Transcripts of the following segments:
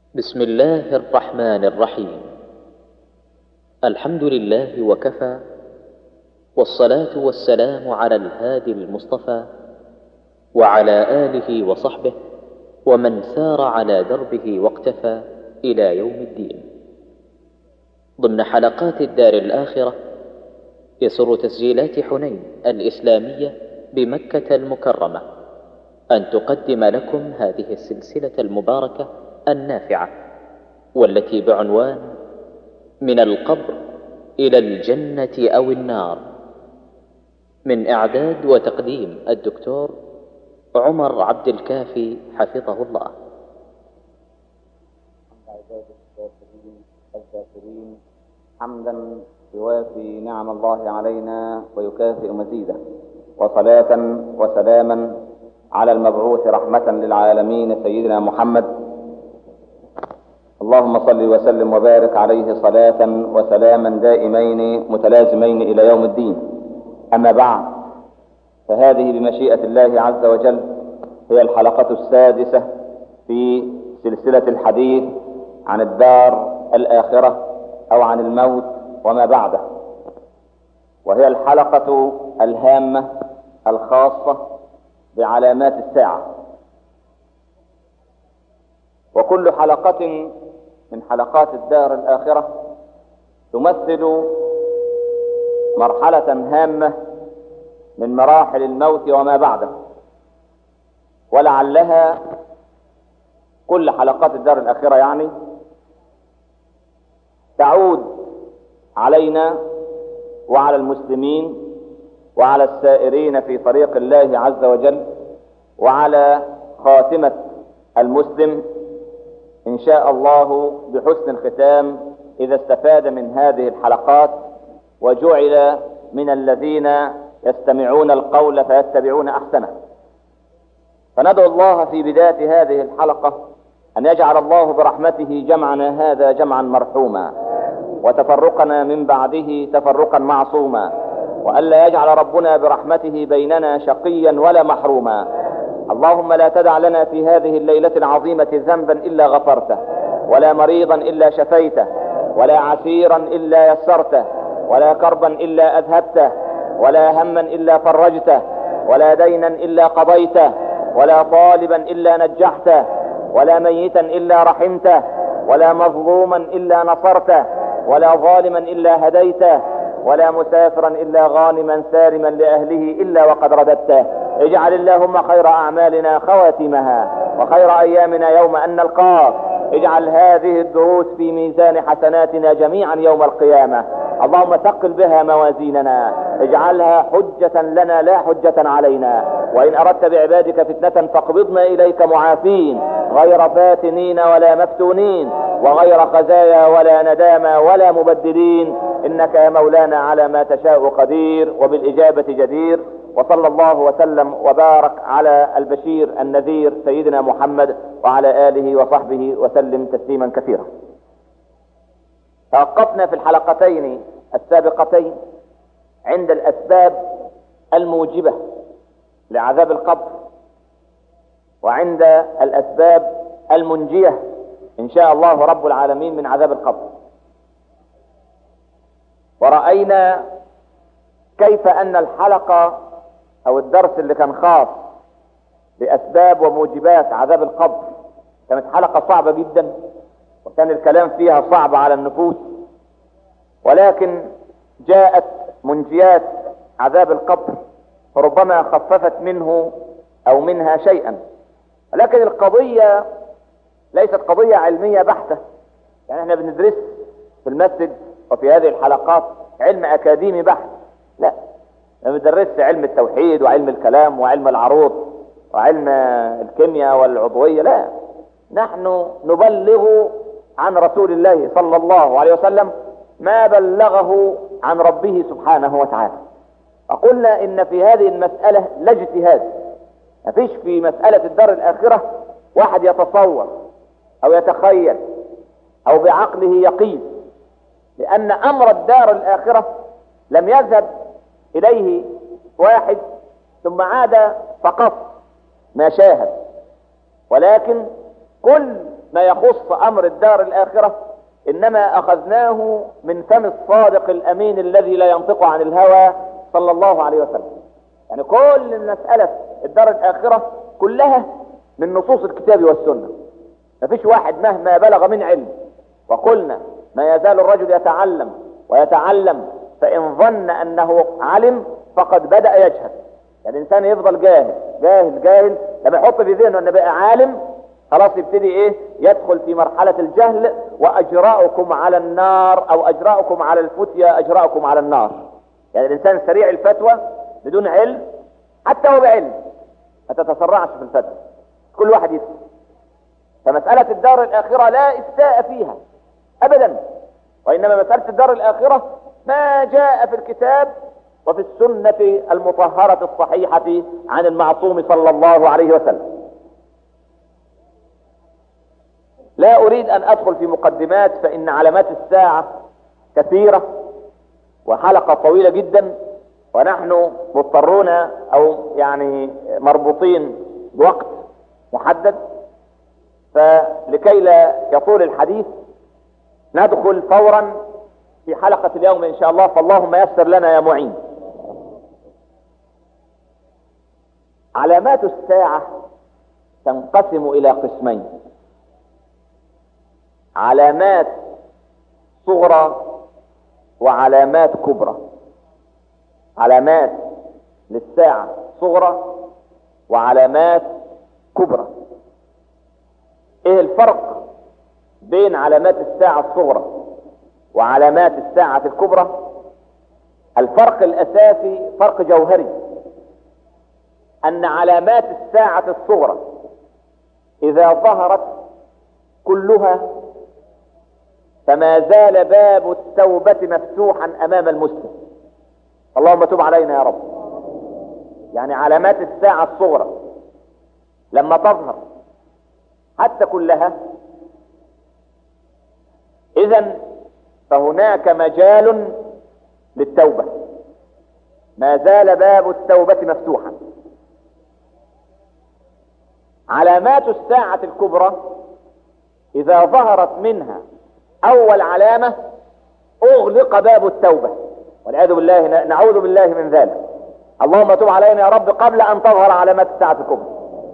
بسم الله الرحمن الرحيم. الحمد لله وكفى، والصلاة والسلام على الهادي المصطفى وعلى آله وصحبه ومن سار على دربه واقتفى إلى يوم الدين. ضمن حلقات الدار الآخرة، يسر تسجيلات حنين الإسلامية بمكة المكرمة أن تقدم لكم هذه السلسلة المباركة النافعة، والتي بعنوان من القبر إلى الجنة أو النار، من إعداد وتقديم الدكتور عمر عبد الكافي حفظه الله. الذاكرين حمدا يوافي نعم الله علينا ويكافئ مزيده، وصلاة وسلاما على المبعوث رحمة للعالمين سيدنا محمد. اللهم صل وسلم وبارك عليه صلاة وسلاما دائمين متلازمين إلى يوم الدين. أما بعد، فهذه بمشيئة الله عز وجل هي الحلقة السادسة في سلسلة الحديث عن الدار الآخرة أو عن الموت وما بعده، وهي الحلقة الهامة الخاصة بعلامات الساعة. وكل حلقة من حلقات الدار الآخرة تمثل مرحلة هامة من مراحل الموت وما بعده، ولعلها كل حلقات الدار الآخرة يعني تعود علينا وعلى المسلمين وعلى السائرين في طريق الله عز وجل وعلى خاتمة المسلم إن شاء الله بحسن الختام، إذا استفاد من هذه الحلقات وجعل من الذين يستمعون القول فيتبعون أحسنه. فندعو الله في بداية هذه الحلقة أن يجعل الله برحمته جمعنا هذا جمعا مرحوما، وتفرقنا من بعده تفرقا معصوما، وألا يجعل ربنا برحمته بيننا شقيا ولا محروما. اللهم لا تدع لنا في هذه الليلة العظيمة ذنبا إلا غفرته، ولا مريضا إلا شفيته، ولا عسيرا إلا يسرته، ولا كربا إلا أذهبته، ولا هما إلا فرجته، ولا دينا إلا قضيته، ولا طالبا إلا نجحته، ولا ميتا إلا رحمته، ولا مظلوما إلا نصرته، ولا ظالما إلا هديته، ولا مسافرا إلا غانما سالما لأهله إلا وقد رددته. اجعل اللهم خير أعمالنا خواتمها، وخير أيامنا يوم أن نلقاك. اجعل هذه الدروس في ميزان حسناتنا جميعا يوم القيامة. اللهم ثقل بها موازيننا، اجعلها حجة لنا لا حجة علينا. وإن أردت بعبادك فتنة فاقبضنا إليك معافين، غير فاتنين ولا مفتونين، وغير خزايا ولا ندامى ولا مبدلين، إنك يا مولانا على ما تشاء قدير وبالإجابة جدير. وصلى الله وسلم وبارك على البشير النذير سيدنا محمد وعلى آله وصحبه وسلم تسليما كثيرا. توقفنا في الحلقتين السابقتين عند الأسباب الموجبة لعذاب القبر، وعند الأسباب المنجية إن شاء الله رب العالمين من عذاب القبر. ورأينا كيف أن الحلقة أو الدرس اللي كان خاص بأسباب وموجبات عذاب القبر كانت حلقة صعبة جدا، وكان الكلام فيها صعب على النفوس، ولكن جاءت منجيات عذاب القبر ربما خففت منه أو منها شيئا. ولكن القضية ليست قضية علمية بحتة، يعني احنا بندرس في المسجد وفي هذه الحلقات علم أكاديمي بحت، لا، ما بندرسش علم التوحيد وعلم الكلام وعلم العروض وعلم الكيمياء والعضوية، لا، نحن نبلغ عن رسول الله صلى الله عليه وسلم ما بلغه عن ربه سبحانه وتعالى. فقلنا إن في هذه المسألة لا اجتهاد، مفيش في مسألة الدار الآخرة واحد يتصور أو يتخيل أو بعقله يقين، لأن أمر الدار الآخرة لم يذهب إليه واحد ثم عاد فقط ما شاهد، ولكن كل ما يخص أمر الدار الآخرة إنما أخذناه من فم الصادق الأمين الذي لا ينطق عن الهوى صلى الله عليه وسلم. يعني كل مسألة الدار الآخرة كلها من نصوص الكتاب والسنة. مفيش واحد مهما بلغ من علم، وقلنا ما يزال الرجل يتعلم ويتعلم، فإن ظن أنه علم فقد بدأ يجهل. يعني الإنسان يفضل جاهل جاهل جاهل، لما يحط في ذهنه أنه بقى عالم خلاص يبتدي يدخل في مرحلة الجهل. وأجراؤكم على النار، أو أجراؤكم على الفتية أجراؤكم على النار. يعني الإنسان سريع الفتوى بدون علم، حتى هو بعلم ما تتسرعش في الفتوى، كل واحد يفتي. فمسألة الدار الآخرة لا إفتاء فيها أبدا، وإنما مسألة الدار الآخرة ما جاء في الكتاب وفي السنة المطهرة الصحيحة عن المعصوم صلى الله عليه وسلم. لا أريد أن أدخل في مقدمات، فإن علامات الساعة كثيرة وحلقة طويلة جدا، ونحن مضطرون أو يعني مربوطين بوقت محدد، فلكي لا يطول الحديث ندخل فورا في حلقة اليوم إن شاء الله، فاللهم يسر لنا يا معين. علامات الساعة تنقسم إلى قسمين: علامات صغرى وعلامات كبرى. علامات للساعة صغرى وعلامات كبرى. ايه الفرق بين علامات الساعة الصغرى وعلامات الساعة الكبرى؟ الفرق الأساسي فرق جوهري، أن علامات الساعة الصغرى إذا ظهرت كلها فما زال باب التوبة مفتوحا أمام المسلم. اللهم تب علينا يا رب. يعني علامات الساعة الصغرى لما تظهر حتى كلها، إذن فهناك مجال للتوبة، ما زال باب التوبة مفتوحا. علامات الساعة الكبرى إذا ظهرت منها أول علامة أغلق باب التوبة، والعياذ بالله، نعوذ بالله من ذلك. اللهم تب علينا يا رب قبل أن تظهر علامات الساعة الكبرى.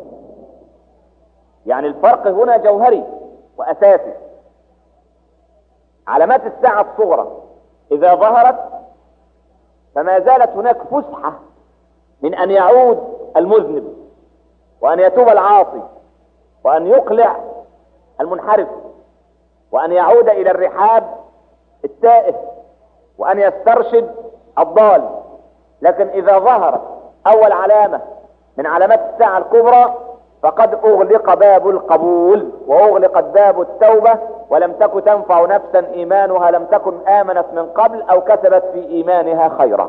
يعني الفرق هنا جوهري وأساسي. علامات الساعة الصغرى إذا ظهرت فما زالت هناك فسحة من أن يعود المذنب، وأن يتوب العاصي، وأن يقلع المنحرف، وأن يعود إلى الرحاب التائه، وأن يسترشد الضال. لكن إذا ظهرت أول علامة من علامات الساعة الكبرى فقد أغلق باب القبول، وأغلقت باب التوبة، ولم تكن تنفع نفسا إيمانها لم تكن آمنت من قبل أو كسبت في إيمانها خيرا.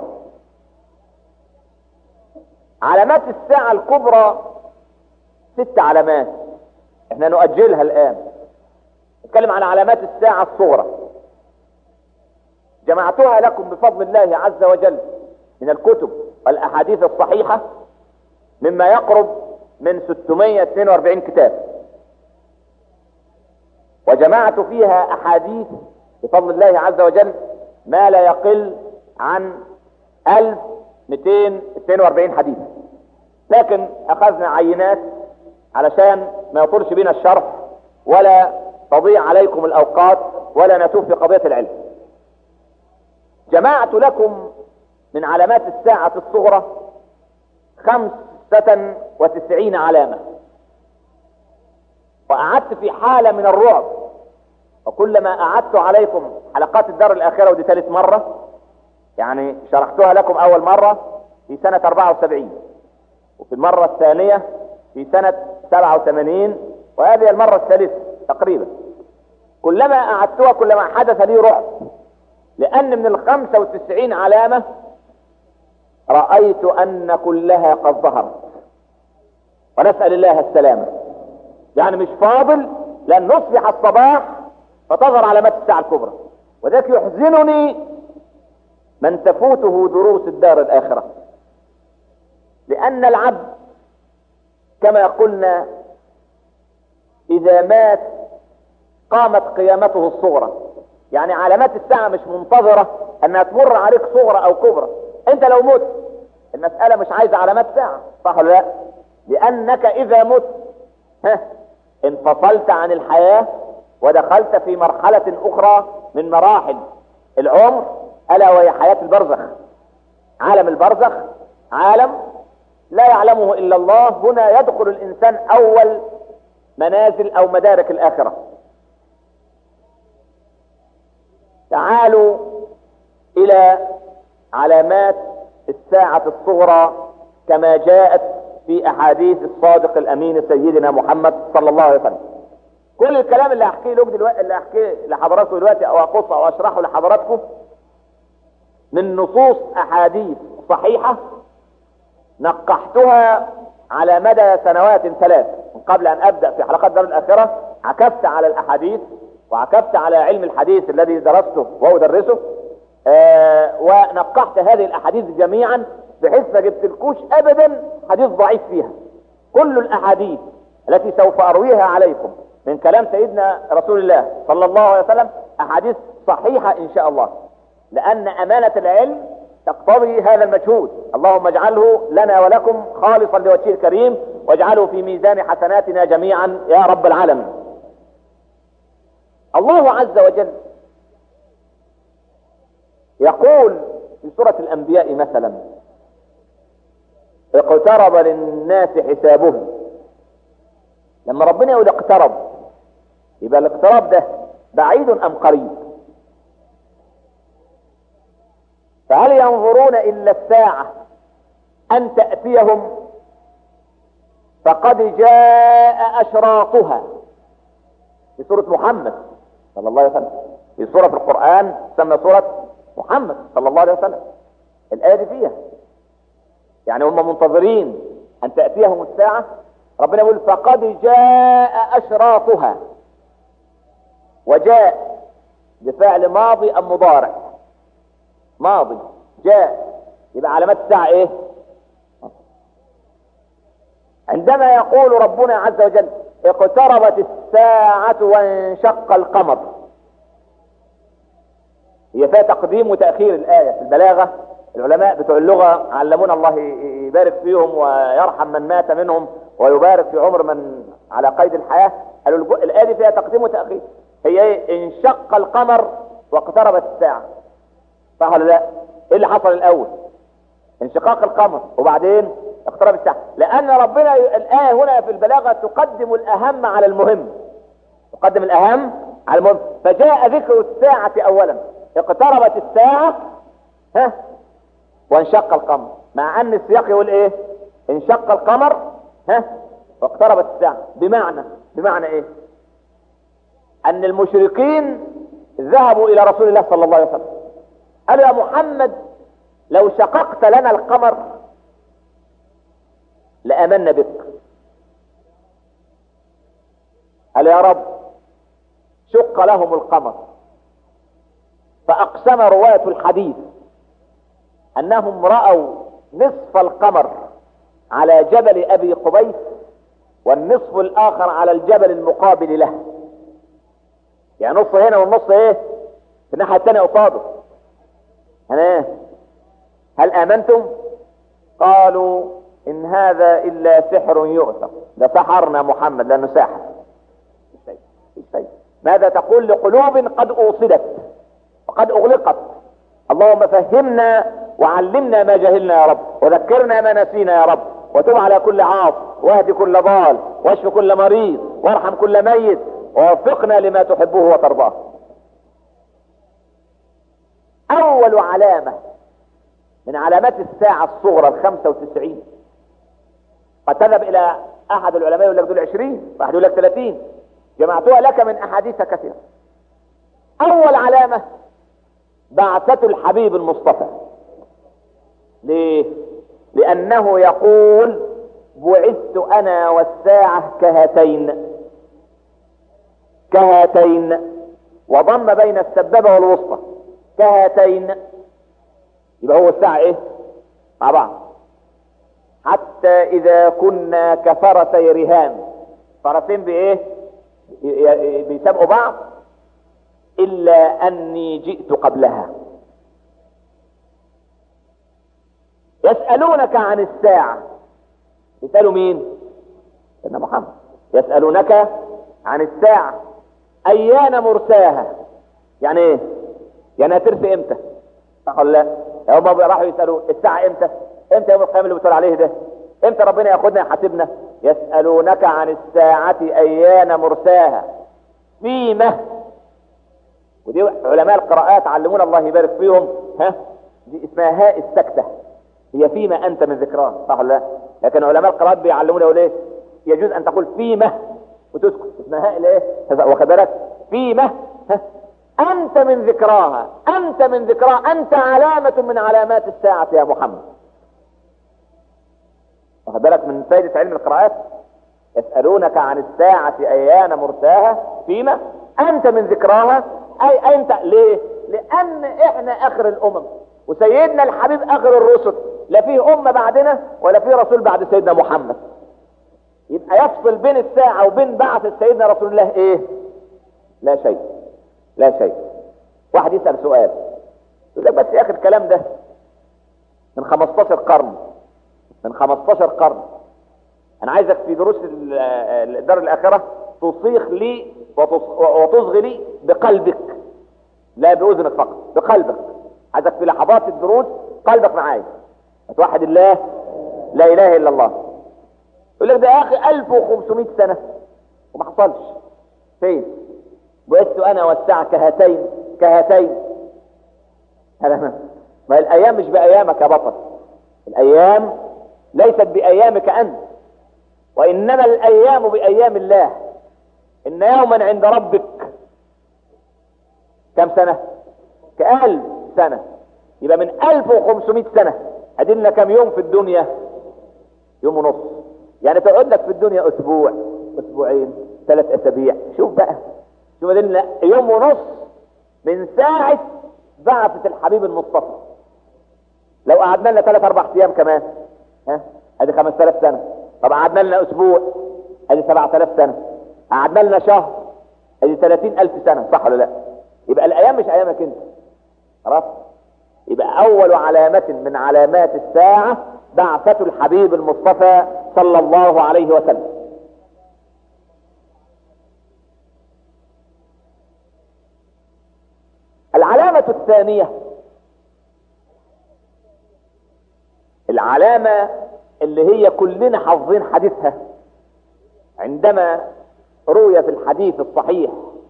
علامات الساعة الكبرى 6 علامات، احنا نؤجلها الآن. نتكلم عن علامات الساعة الصغرى. جمعتها لكم بفضل الله عز وجل من الكتب والأحاديث الصحيحة مما يقرب من 642 كتاب، وجمعت فيها أحاديث بفضل الله عز وجل ما لا يقل عن 1242 حديث. لكن أخذنا عينات علشان ما يطولش بنا الشرح ولا تضيع عليكم الأوقات ولا نتوه في قضية العلم. جمعت لكم من علامات الساعة الصغرى 95 علامة، وقعدت في حالة من الرعب. وكلما قعدت عليكم حلقات الدار الآخرة، ودي ثالث مرة، يعني شرحتها لكم أول مرة في سنة 74، وفي المرة الثانية في سنة 87، وهذه المرة الثالثة تقريبا. كلما قعدتها كلما حدث لي رعب، لأن من 95 علامة رأيت أن كلها قد ظهرت، ونسأل الله السلامة. يعني مش فاضل لأن نصبح الصباح فتظهر علامات الساعة الكبرى. وذلك يحزنني من تفوته دروس الدار الآخرة، لأن العبد كما قلنا إذا مات قامت قيامته الصغرى. يعني علامات الساعة مش منتظرة انها تمر عليك صغرى او كبرى. انت لو مت المسألة مش عايزة علامات ساعة، صح ولا لا؟ لانك اذا مت انفصلت عن الحياة ودخلت في مرحلة اخرى من مراحل العمر، الا وهي حياة البرزخ. عالم البرزخ عالم لا يعلمه الا الله. هنا يدخل الانسان اول منازل او مدارك الاخرة. تعالوا الى علامات الساعة الصغرى كما جاءت في احاديث الصادق الامين سيدنا محمد صلى الله عليه وسلم. كل الكلام اللي احكيه لحضراتكم دلوقتي او اقصه او اشرحه لحضراتكم من نصوص احاديث صحيحة نقحتها على مدى سنوات 3. من قبل ان ابدأ في حلقات دار الاخرة عكفت على الاحاديث وعكفت على علم الحديث الذي درسته وادرسه، ونقحت هذه الاحاديث جميعا بحيث ما جبتلكوش ابدا حديث ضعيف فيها. كل الاحاديث التي سوف ارويها عليكم من كلام سيدنا رسول الله صلى الله عليه وسلم احاديث صحيحة ان شاء الله، لان امانة العلم تقتضي هذا المجهود. اللهم اجعله لنا ولكم خالصا لوجهه الكريم، واجعله في ميزان حسناتنا جميعا يا رب العالمين. الله عز وجل يقول في سورة الانبياء مثلا: اقترب للناس حسابهم. لما ربنا يقول اقترب يبقى الاقتراب ده بعيد ام قريب؟ فهل ينظرون الا الساعة ان تأتيهم فقد جاء اشراطها؟ في سورة محمد صلى الله عليه وسلم، في سورة في القرآن تسمى سورة محمد صلى الله عليه وسلم. الآية دي فيها يعني هم منتظرين ان تأتيهم الساعة. ربنا يقول فقد جاء اشراطها، وجاء بفعل ماضي ام مضارع؟ ماضي. جاء يبقى علامات الساعة ايه؟ عندما يقول ربنا عز وجل اقتربت الساعة وانشق القمر، هي فيها تقديم وتأخير الآية. في البلاغة العلماء بتوع اللغة علمونا الله يبارك فيهم ويرحم من مات منهم ويبارك في عمر من على قيد الحياة، قالوا الآية دي فيها تقديم وتأخير. هي ايه؟ انشق القمر واقتربت الساعة، صح ولا لا؟ ايه اللي حصل الاول؟ انشقاق القمر وبعدين اقترب الساعة. لان ربنا الآية هنا في البلاغة تقدم الاهم على المهم، تقدم الاهم على المهم. فجاء ذكر الساعة اولا، اقتربت الساعة وانشق القمر، مع ان السياق يقول ايه؟ انشق القمر واقتربت الساعة. بمعنى ايه؟ ان المشركين ذهبوا الى رسول الله صلى الله عليه وسلم قالوا: يا محمد لو شققت لنا القمر لآمنا بك. قال: يا رب شق لهم القمر، فأقسم رواة الحديث أنهم رأوا نصف القمر على جبل أبي قبيس والنصف الآخر على الجبل المقابل له. يعني نص هنا والنص ايه؟ في الناحية الثانية قصاده. هل آمنتم؟ قالوا إن هذا إلا سحر يؤثر. ده سحرنا محمد لأنه ساحر. ماذا تقول لقلوب قد أوصدت وقد أغلقت؟ اللهم فهمنا وعلمنا ما جهلنا يا رب، وذكرنا ما نسينا يا رب، وتب على كل عاص، واهد كل ضال، واشف كل مريض، وارحم كل ميت، ووفقنا لما تحبه وترضاه. أول علامة من علامات الساعة الصغرى 95، قد تذهب إلى أحد العلماء يقول لك دول 20، واحد يقول لك 30، جمعتها لك من أحاديث كثيرة. أول علامة بعثة الحبيب المصطفى. ليه؟ لأنه يقول: بعثت أنا والساعة كهاتين، وضم بين السبابة والوسطى، كهاتين. يبقى هو الساعة ايه؟ مع بعض. حتى إذا كنا كفرسي رهان، فرسين بإيه؟ بيسابقوا بعض، إلا أني جئت قبلها. يسألونك عن الساعة، يسألوا مين؟ سيدنا محمد. يسألونك عن الساعة أيان مرساها، يعني ايه؟ يعني هترسي امتى؟ صح ولا لا؟ هم راحوا يسألوا الساعة امتى؟ امتى يوم القيامة اللي بتقول عليه ده؟ امتى ربنا ياخدنا يحاسبنا؟ يسألونك عن الساعة أيان مرساها فيما، ودي علماء القراءات علمونا الله يبارك فيهم، دي اسمها هاء السكتة، هي فيما أنت من ذكراه، صح ولا لا؟ لكن علماء القراءات بيعلمونا يقول ايه؟ يجوز أن تقول فيما وتسكت، اسمها هاء الايه؟ واخد بالك؟ فيما أنت من ذكراها، أنت من ذكراها، أنت علامة من علامات الساعة يا محمد. واخد بالك من فائدة علم القراءات؟ يسألونك عن الساعة أيان مرساها فيما أنت من ذكراها، أي أنت. ليه؟ لأن إحنا آخر الأمم، وسيدنا الحبيب آخر الرسل، لا فيه أمة بعدنا ولا فيه رسول بعد سيدنا محمد. يبقى يفصل بين الساعة وبين بعث سيدنا رسول الله إيه؟ لا شيء، لا شيء. واحد يسأل سؤال يقول لك بس يا أخي الكلام ده من 15 قرن، من 15 قرن. أنا عايزك في دروس الدار الآخرة تصيخ لي وتصغي لي بقلبك، لا بأذنك فقط، بقلبك. عايزك في لحظات الدروس قلبك معايا، توحد الله، لا إله إلا الله. يقول لك ده يا أخي 1500 سنة وما حصلش. فين؟ بعثت أنا والساعة كهاتين كهاتين. ما الأيام مش بأيامك يا بطل، الأيام ليست بأيامك أنت، وإنما الأيام بأيام الله. إن يوما عند ربك كم سنة؟ ك1000 سنة. يبقى من 1500 سنة أدلنا كم يوم في الدنيا؟ يوم ونص. يعني تقعد لك في الدنيا أسبوع، أسبوعين، 3 أسابيع. شوف بقى، شوف أدلنا يوم ونص من ساعة بعثة الحبيب المصطفى. لو قعدنا لنا 3-4 أيام كمان، ادي 5000 سنة. طب قعدنا لنا اسبوع، ادي 7000 سنة. قعدنا لنا شهر، ادي 30000 سنة. صح ولا لا؟ يبقى الايام مش ايامك انت، خلاص. يبقى اول علامة من علامات الساعة بعثة الحبيب المصطفى صلى الله عليه وسلم. العلامة الثانية، العلامة اللي هي كلنا حافظين حديثها، عندما روي في الحديث الصحيح: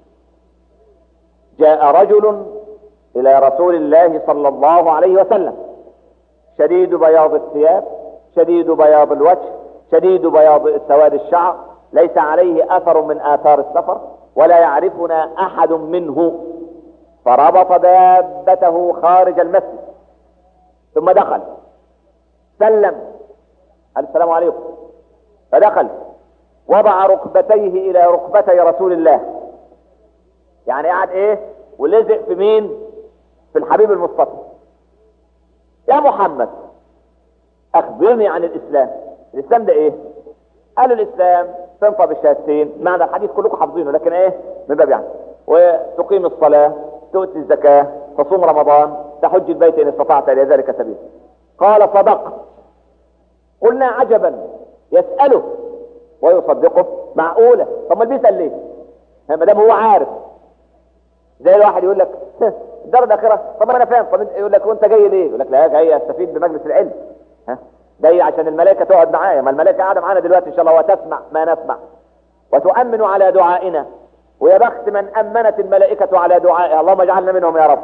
جاء رجل إلى رسول الله صلى الله عليه وسلم شديد بياض الثياب، شديد بياض الوجه، شديد بياض سواد الشعر، ليس عليه أثر من آثار السفر، ولا يعرفنا أحد منه. فربط دابته خارج المسجد، ثم دخل سلم، قال السلام عليكم، فدخل وضع ركبتيه الى ركبتي رسول الله. يعني قعد ايه؟ ولزق في مين؟ في الحبيب المصطفى. يا محمد اخبرني عن الاسلام. الاسلام ده ايه؟ قال الاسلام تنطق بالشهادتين، معنى الحديث كلكم حافظينه، لكن ايه من باب يعني: وتقيم الصلاة، تؤتي الزكاة، تصوم رمضان، تحج البيت ان استطعت الى ذلك سبيل. قال صدقت. قلنا عجبا، يسأله ويصدقه؟ معقولة؟ طب ما بيسأل ليه؟ ما دام هو عارف. زي الواحد يقول لك الدار الآخرة، طب انا فاهم، طب يقول لك وانت جاي ليه؟ يقول لك لا، جاي استفيد بمجلس العلم، جاي عشان الملائكة تقعد معايا، ما الملائكة قاعدة معانا دلوقتي ان شاء الله، وتسمع ما نسمع وتؤمن على دعائنا، ويا بخت من أمنت الملائكة على دعائها، اللهم اجعلنا منهم يا رب.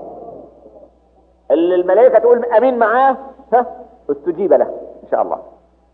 اللي الملائكة تقول امين معاه استجيب له ان شاء الله.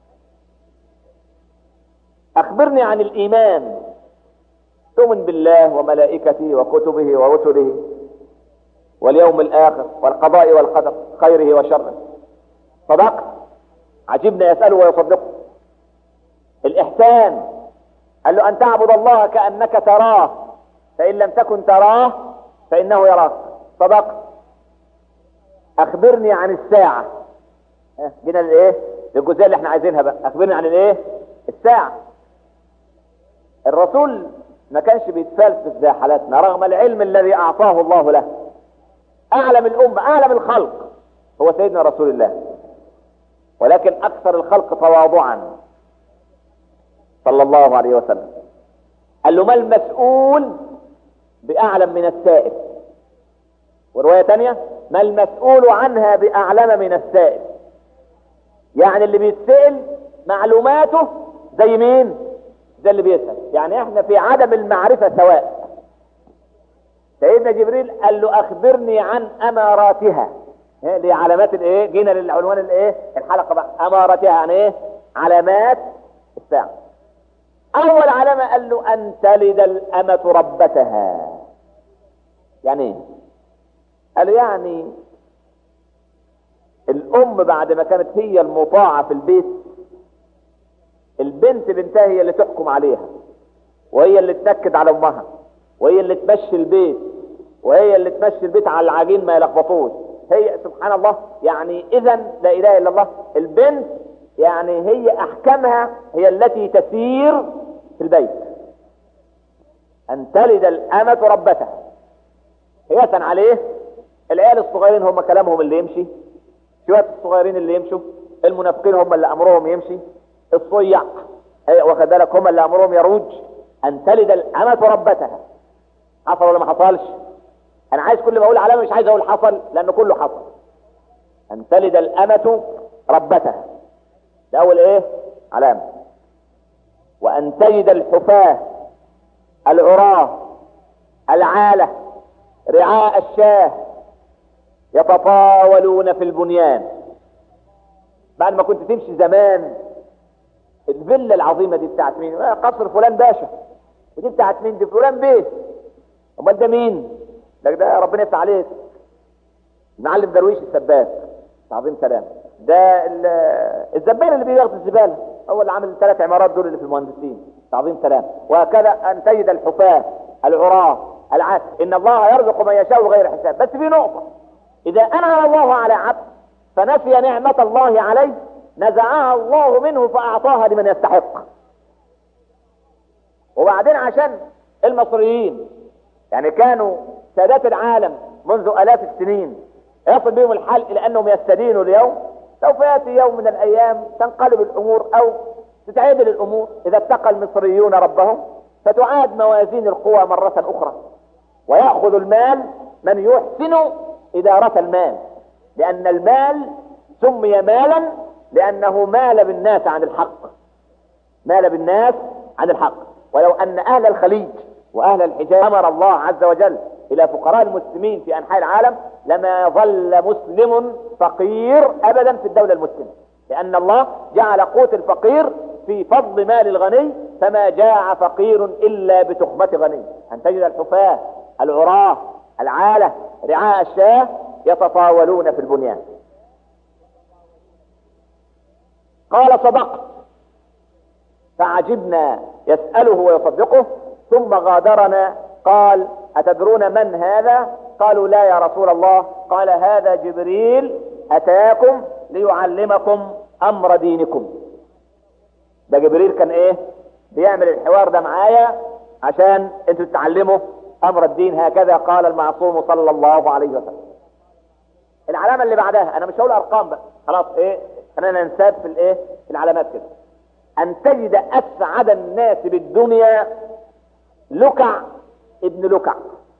اخبرني عن الايمان. تؤمن بالله وملائكته وكتبه ورسله واليوم الاخر والقضاء والقدر خيره وشره. صدقت. عجبنا، يسأله ويصدقه. الاحسان، قال له ان تعبد الله كأنك تراه، فان لم تكن تراه فانه يراك. صدقت. اخبرني عن الساعة. جينا للايه؟ للجزئيه اللي احنا عايزينها بقى. اخبرني عن الايه؟ الساعة. الرسول ما كانش بيتفلسف زي حالاتنا رغم العلم الذي اعطاه الله له. اعلم الامه اعلم الخلق هو سيدنا رسول الله، ولكن اكثر الخلق تواضعا صلى الله عليه وسلم. قال له: ما المسؤول باعلم من السائل. ورواية تانية: ما المسؤول عنها باعلم من السائل. يعني اللي بيتسأل معلوماته زي مين؟ زي اللي بيسأل. يعني احنا في عدم المعرفة سواء. سيدنا جبريل قال له: اخبرني عن اماراتها. دي علامات الايه؟ جينا للعنوان الايه؟ الحلقة بقى. اماراتها يعني ايه؟ علامات الساعة. اول علامة قال له: ان تلد الامة ربتها. يعني ايه؟ قال له: يعني الام بعد ما كانت هي المطاعة في البيت، البنت بنتها هي اللي تحكم عليها، وهي اللي تنكد على امها، وهي اللي تمشي البيت، وهي اللي تمشي البيت على العجين ما يلخبطوش. هي سبحان الله. يعني اذا لا اله الا الله، البنت يعني هي احكامها هي التي تسير في البيت. ان تلد الامة ربتها. قياسا عليه العيال الصغيرين هم كلامهم اللي يمشي، شوية الصغيرين اللي يمشوا، المنافقين هم اللي امرهم يمشي، الصيع واخد بالك هم اللي امرهم يروج. ان تلد الامة ربتها. حصل ولا ما حصلش؟ انا عايز كل ما اقول علامة مش عايز اقول حصل، لان كله حصل. ان تلد الامة ربتها، ده اول ايه؟ علامة. وان تجد الحفاة العراة العالة رعاء الشاه يتطاولون في البنيان. بعد ما كنت تمشي زمان الفيلا العظيمة دي بتاعت مين؟ قصر فلان باشا. ودي بتاعت مين؟ دي فلان بيه. امال ده مين؟ ده ربنا يفتح عليك، المعلم درويش السباك عظيم سلام. ده الزبال اللي بياخد الزبالة، هو اللي عامل الثلاث عمارات دول اللي في المهندسين. عظيم سلام. وهكذا ان تجد الحفاة العراة العات. ان الله يرزق من يشاء بغير حساب. بس في نقطة: اذا انعم الله على عبد فنسي نعمة الله عليه، نزعها الله منه فاعطاها لمن يستحق. وبعدين عشان المصريين يعني كانوا سادات العالم منذ الاف السنين يصل بهم الحال الى انهم يستدينوا اليوم، سوف ياتي يوم من الايام تنقلب الامور او تتعدل الامور اذا اتقى المصريون ربهم، فتعاد موازين القوى مرة اخرى، ويأخذ المال من يحسن ادارة المال. لان المال سمي مالا لانه مال بالناس عن الحق. مال بالناس عن الحق. ولو ان اهل الخليج واهل الحجاز امر الله عز وجل الى فقراء المسلمين في انحاء العالم لما ظل مسلم فقير ابدا في الدولة المسلمة، لان الله جعل قوت الفقير في فضل مال الغني، فما جاع فقير الا بتخمة غني. ان تجد الحفاة العراة العالة رعاء الشاه يتطاولون في البنيان. قال: صدقت. فعجبنا يسأله ويصدقه، ثم غادرنا. قال: أتدرون من هذا؟ قالوا: لا يا رسول الله. قال: هذا جبريل أتاكم ليعلمكم أمر دينكم. ده جبريل كان ايه؟ بيعمل الحوار ده معايا عشان انتوا تتعلموا أمر الدين. هكذا قال المعصوم صلى الله عليه وسلم. العلامة اللي بعدها انا مش هقول ارقام بقى خلاص، ايه خلينا ننساب في الايه؟ في العلامات كده. ان تجد اسعد الناس بالدنيا لكع ابن لكع.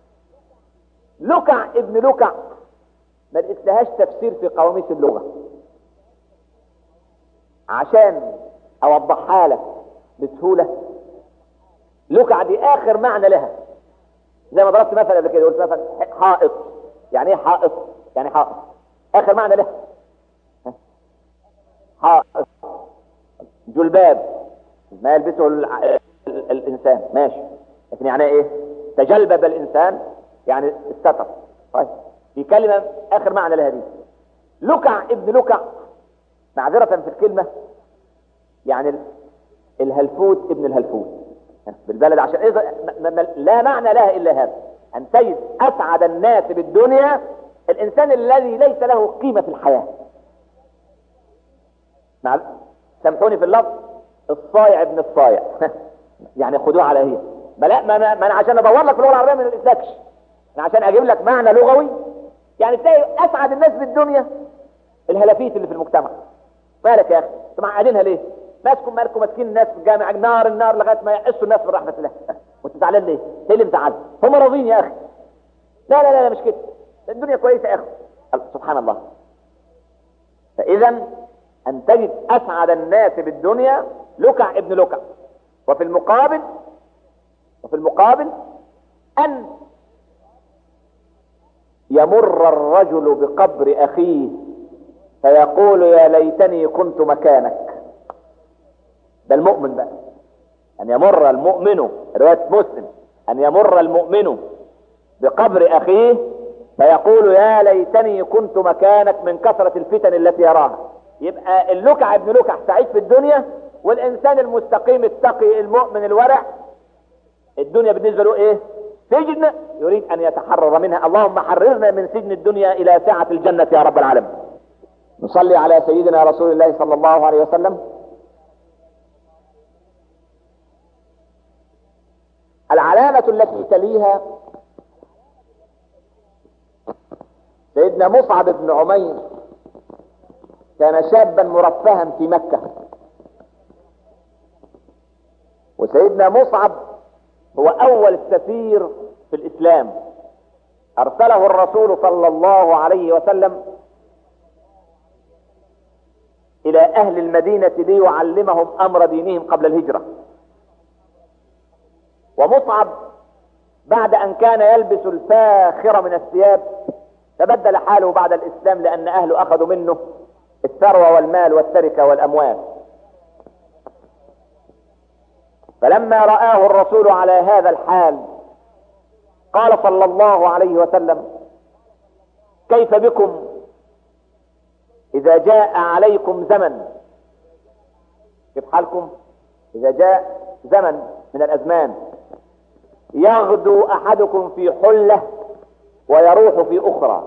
لكع ابن لكع ما لقيتلهاش تفسير في قواميس اللغة، عشان اوضحها لك بسهولة. لكع دي اخر معنى لها، زي ما ضربت مثلا قبل كده، قلت مثلا حائط. يعني ايه حائط؟ يعني حائط اخر معنى لها. حائط جلباب ما يلبسه الانسان، ماشي، لكن يعني ايه؟ تجلبب الانسان يعني الستر. طيب في كلمة اخر معنى لها دي. لكع ابن لكع معذرة في الكلمة يعني الهلفوت ابن الهلفوت بالبلد، عشان إذا لا معنى لها الا هذا. ان تجد اسعد الناس بالدنيا الانسان الذي ليس له قيمة في الحياة. سامحوني في اللفظ، الصايع ابن الصايع يعني خدوه على هي، ما انا عشان ادور لك في اللغه العربيه ما نقولكش، انا عشان اجيب لك معنى لغوي. يعني تلاقي اسعد الناس في الدنيا الهلافيت اللي في المجتمع. مالك يا اخي؟ انتوا معقدينها ليه؟ مالكم ماسكين الناس في الجامع النار لغايه ما يحسوا الناس من رحمه الله. وانت زعلان ليه؟ ايه اللي مزعلك؟ هم راضيين يا اخي. لا لا لا مش كده، الدنيا كويسه يا اخي. سبحان الله. فاذا ان تجد اسعد الناس بالدنيا لكع ابن لكع. وفي المقابل ان يمر الرجل بقبر اخيه فيقول يا ليتني كنت مكانك. ده المؤمن بقى، ان يمر المؤمن، رواية مسلم، ان يمر المؤمن بقبر اخيه فيقول يا ليتني كنت مكانك من كثرة الفتن التي يراها. يبقى اللكع ابن لكع سعيد في الدنيا، والانسان المستقيم التقي المؤمن الورع الدنيا بالنسبة له ايه؟ سجن يريد ان يتحرر منها. اللهم حررنا من سجن الدنيا الى سعة الجنة يا رب العالمين. نصلي على سيدنا رسول الله صلى الله عليه وسلم. العلامة التي تليها سيدنا مصعب بن عمير كان شابا مرفها في مكة، وسيدنا مصعب هو اول سفير في الاسلام ارسله الرسول صلى الله عليه وسلم الى اهل المدينة ليعلمهم امر دينهم قبل الهجرة. ومصعب بعد ان كان يلبس الفاخر من الثياب تبدل حاله بعد الاسلام، لان اهله اخذوا منه الثروة والمال والتركة والاموال. فلما رآه الرسول على هذا الحال قال صلى الله عليه وسلم كيف بكم اذا جاء عليكم زمن، كيف حالكم اذا جاء زمن من الازمان يغدو احدكم في حلة ويروح في اخرى،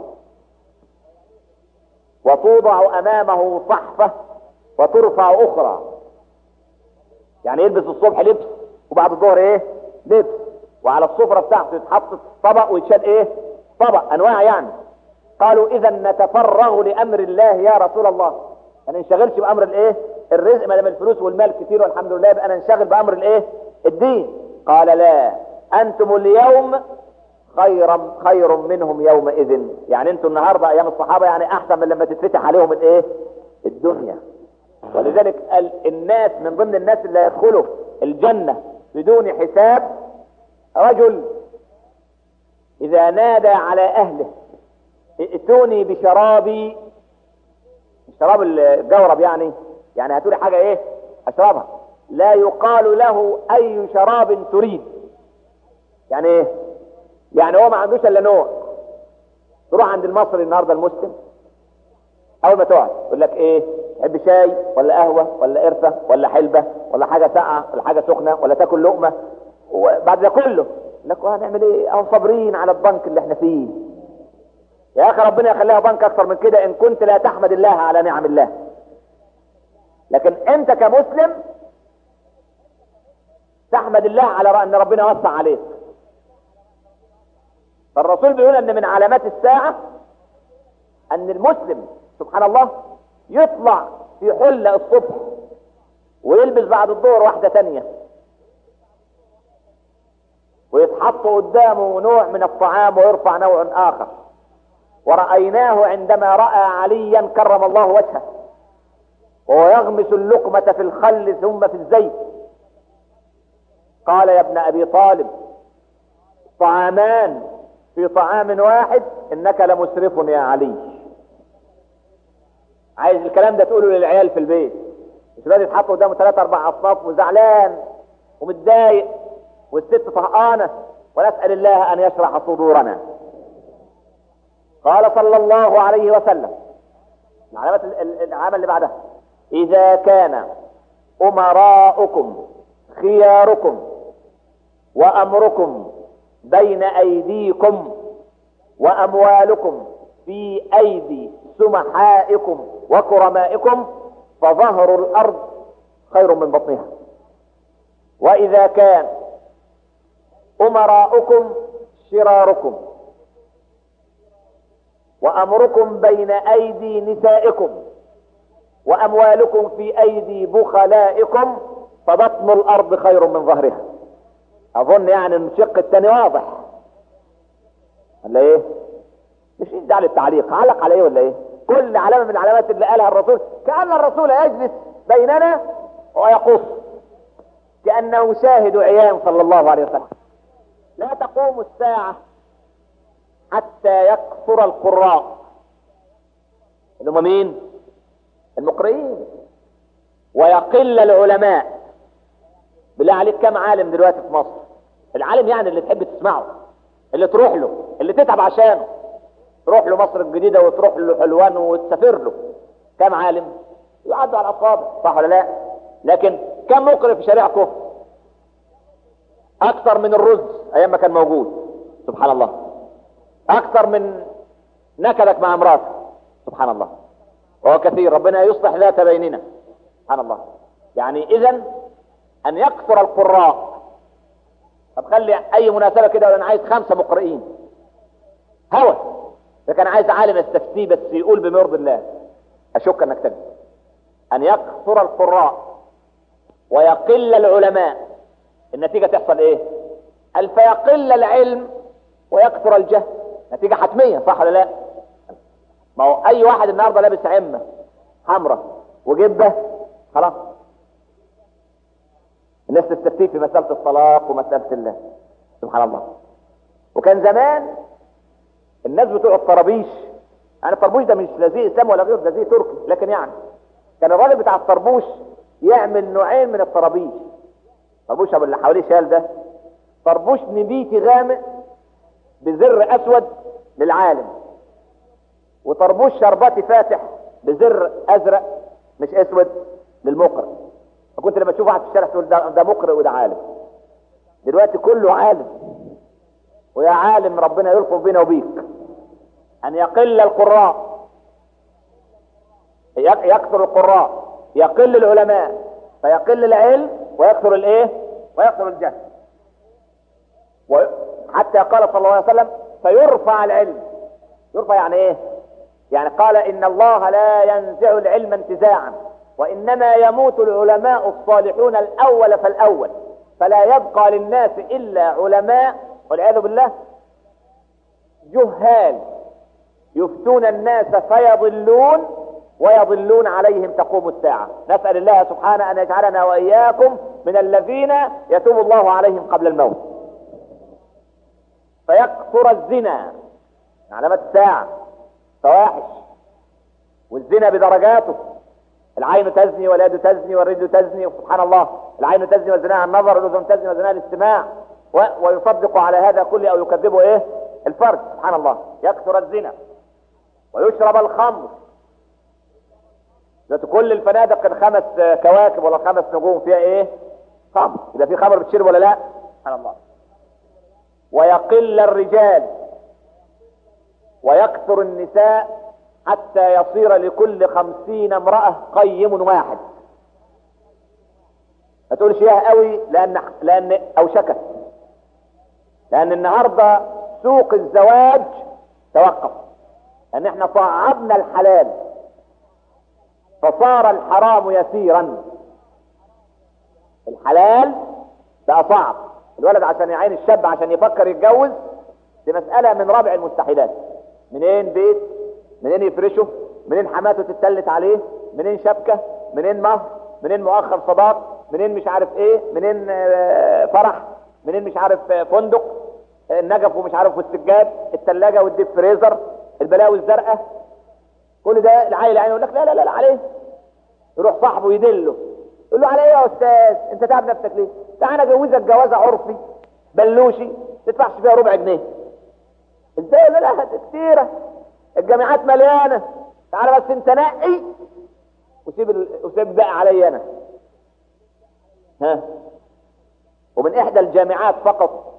وتوضع امامه صحفة وترفع اخرى. يعني يلبس الصبح لبس وبعد الظهر ايه لبس، وعلى السفرة بتاعته يتحط طبق ويتشال ايه طبق، انواع يعني. قالوا اذا نتفرغ لامر الله يا رسول الله، ما ننشغلش بامر الايه الرزق، ما دام الفلوس والمال كتير والحمد لله يبقى ننشغل بامر الايه الدين. قال لا، انتم اليوم خير منهم يومئذ. يعني انتم النهارده ايام الصحابه يعني احسن من لما تتفتح عليهم الايه الدنيا. ولذلك الناس من ضمن الناس اللي يدخلوا الجنة بدون حساب رجل اذا نادى على اهله ائتوني بشرابي، شراب الجورب يعني هاتولي حاجة ايه اشربها، لا يقال له اي شراب تريد. يعني ايه؟ يعني هو ما عندوش الا نوع. تروح عند المصري النهارده المسلم اول ما تقعد يقول لك ايه، تحب شاي ولا قهوه ولا قرفه ولا حلبه ولا حاجه ساقعه ولا حاجه سخنه ولا تاكل لقمه؟ وبعد ده كله يقول لك هنعمل ايه؟ اهو صابرين على البنك اللي احنا فيه. يا اخي ربنا يخليها بنك اكثر من كده ان كنت لا تحمد الله على نعم الله. لكن انت كمسلم تحمد الله على ان ربنا وسع عليك. فالرسول بيقول ان من علامات الساعه ان المسلم سبحان الله يطلع في حلة الصبح ويلبس بعد الظهر واحدة تانية، ويتحط قدامه نوع من الطعام ويرفع نوع اخر. ورأيناه عندما رأى عليا كرم الله وجهه وهو يغمس اللقمة في الخل ثم في الزيت قال يا ابن ابي طالب طعامان في طعام واحد انك لمسرف يا علي. عايز الكلام ده تقوله للعيال في البيت، مش لازم يتحط قدامه 3 4 اصناف وزعلان ومتضايق والست طهقانه. ونسأل الله ان يشرح صدورنا. قال صلى الله عليه وسلم العلامة اللي بعدها اذا كان امراؤكم خياركم وامركم بين ايديكم واموالكم في ايدي سمحائكم وكرمائكم فظهر الارض خير من بطنها. واذا كان أمراؤكم شراركم، وأمركم بين أيدي نسائكم، وأموالكم في أيدي بخلائكم، فبطن الأرض خير من ظهرها. أظن يعني الشق الثاني واضح ولا إيه؟ مش يدعي للتعليق، علق على إيه ولا إيه؟ كل علامة من العلامات اللي قالها الرسول، كأن الرسول يجلس بيننا ويقص، كأنه شاهد عيان صلى الله عليه وسلم. لا تقوم الساعة حتى يكثر القراء، اللي هم مين؟ المقرئين، ويقل العلماء. بالله عليك كم عالم دلوقتي في مصر؟ العالم يعني اللي تحب تسمعه، اللي تروح له، اللي تتعب عشانه، تروح له مصر الجديدة وتروح له حلوان وتسافر له. كم عالم؟ يعدوا على الأصابع، صح ولا لا؟ لكن كم مقرئ في شريعة كفر؟ أكثر من الرز أيام ما كان موجود، سبحان الله. أكثر من نكدك مع امرأتك، سبحان الله. وهو كثير، ربنا يصلح ذات بيننا، سبحان الله. يعني إذن أن يكثر القراء. طب خلي أي مناسبة كده ولا أنا عايز 5 مقرئين، هوى. ده كان عايز عالم يستفتيه بس يقول بما يرضي الله، أشك أنك تجد. أن يكثر القراء ويقل العلماء، النتيجة تحصل إيه؟ فيقل العلم ويكثر الجهل. نتيجة حتمية، صح ولا لا؟ ما هو أي واحد النهارده لابس عمة حمراء وجبة، خلاص الناس تستفتيه في مسألة الطلاق ومسألة الله، سبحان الله. وكان زمان الناس بتوع الطرابيش، يعني الطربوش ده مش لذيذ اسلام ولا غير لذيذ تركي، لكن يعني كان الراجل بتاع الطربوش يعمل نوعين من الطرابيش. طربوش ابو اللي حواليه شال ده، طربوش نبيتي غامق بزر اسود للعالم، وطربوش شرباتي فاتح بزر ازرق مش اسود للمقرئ. فكنت لما تشوف واحد في الشارع تقول ده مقرئ وده عالم. دلوقتي كله عالم، ويا عالم ربنا يلطف بينا وبيك. ان يقل القراء، يكثر القراء، يقل العلماء، فيقل العلم ويكثر الايه؟ ويكثر الجهل. حتى قال صلى الله عليه وسلم فيرفع العلم. يرفع يعني ايه؟ يعني قال ان الله لا ينزع العلم انتزاعا، وانما يموت العلماء الصالحون الاول فالاول، فلا يبقى للناس الا علماء والعياذ بالله جهال يفتون الناس فيضلون ويضلون عليهم تقوم الساعة. نسأل الله سبحانه أن يجعلنا وإياكم من الذين يتوب الله عليهم قبل الموت. فيكثر الزنا، علامات الساعة فواحش، والزنا بدرجاته. العين تزني واليد تزني والرجل تزني، سبحان الله. العين تزني وزناها النظر، والأذن تزني وزناها الاستماع، ويصدق على هذا كله أو يكذبه ايه؟ الفرج، سبحان الله. يكثر الزنا ويشرب الخمر. كل الفنادق ال5 كواكب ولا 5 نجوم فيها ايه؟ خمر. اذا في خمر بتشرب ولا لا؟ سبحان الله. ويقل الرجال ويكثر النساء حتى يصير لكل 50 امرأة قيم واحد. ما تقولش ياه قوي لان اوشكت، لان النهارده سوق الزواج توقف، لان احنا صعبنا الحلال فصار الحرام يسيرا. الحلال بقى صعب. الولد عشان يعين الشاب عشان يفكر يتجوز دي مسألة من رابع المستحيلات. منين بيت، منين يفرشه، منين حماته تتسلت عليه، منين شبكة، منين مهر، منين مؤخر صداق، منين مش عارف ايه، منين فرح، منين مش عارف فندق، النجف ومش عارف والسجاد، الثلاجة والديب فريزر، البلاوي الزرقاء. كل ده العيل يعني يقول لك لا لا لا عليه. يروح صاحبه يدله يقول له على ايه يا استاذ؟ انت تعب نفسك ليه؟ تعال انا اجوزك جوازه عرفي بلوشي تدفعش فيها ربع جنيه. ازاي؟ لا كتيره، الجامعات مليانه، تعال بس انت نقي وسيب بقى علي انا. ها. ومن احدى الجامعات فقط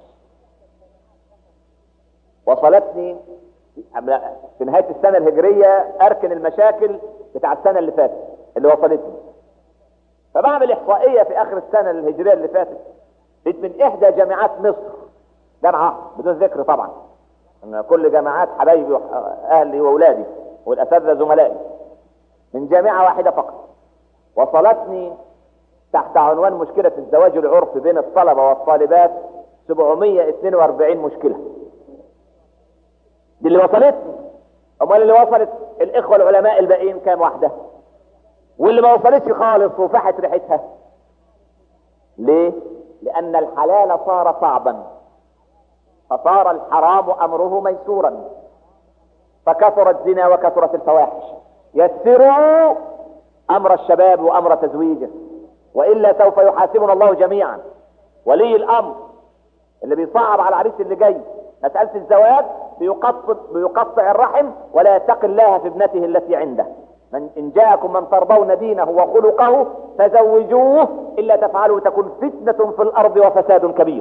وصلتني في نهايه السنه الهجريه اركن المشاكل بتاع السنه اللي فاتت اللي وصلتني، فبعمل احصائيه في اخر السنه الهجريه اللي فاتت، لقيت من احدى جامعات مصر جامعة بدون ذكر طبعا، ان كل جامعات حبايبي واهلي واولادي والاساتذه زملائي، من جامعة واحدة فقط وصلتني تحت عنوان مشكلة الزواج العرفي بين الطلبة والطالبات 742 مشكلة. دي اللي وصلتني. امال اللي وصلت الاخوة العلماء الباقيين كام واحدة؟ واللي ما وصلتش خالص وفحت ريحتها ليه؟ لان الحلال صار صعبا فصار الحرام امره ميسورا، فكثر الزنا وكثرت الفواحش. يسروا امر الشباب وامر تزويجه، والا سوف يحاسبنا الله جميعا. ولي الامر اللي بيصعب على العريس اللي جاي مسألة الزواج بيقطع الرحم ولا يتقي الله في ابنته التي عنده. إن جاءكم من ترضون دينه وخلقه فزوجوه، إلا تفعلوا تكن فتنة في الأرض وفساد كبير.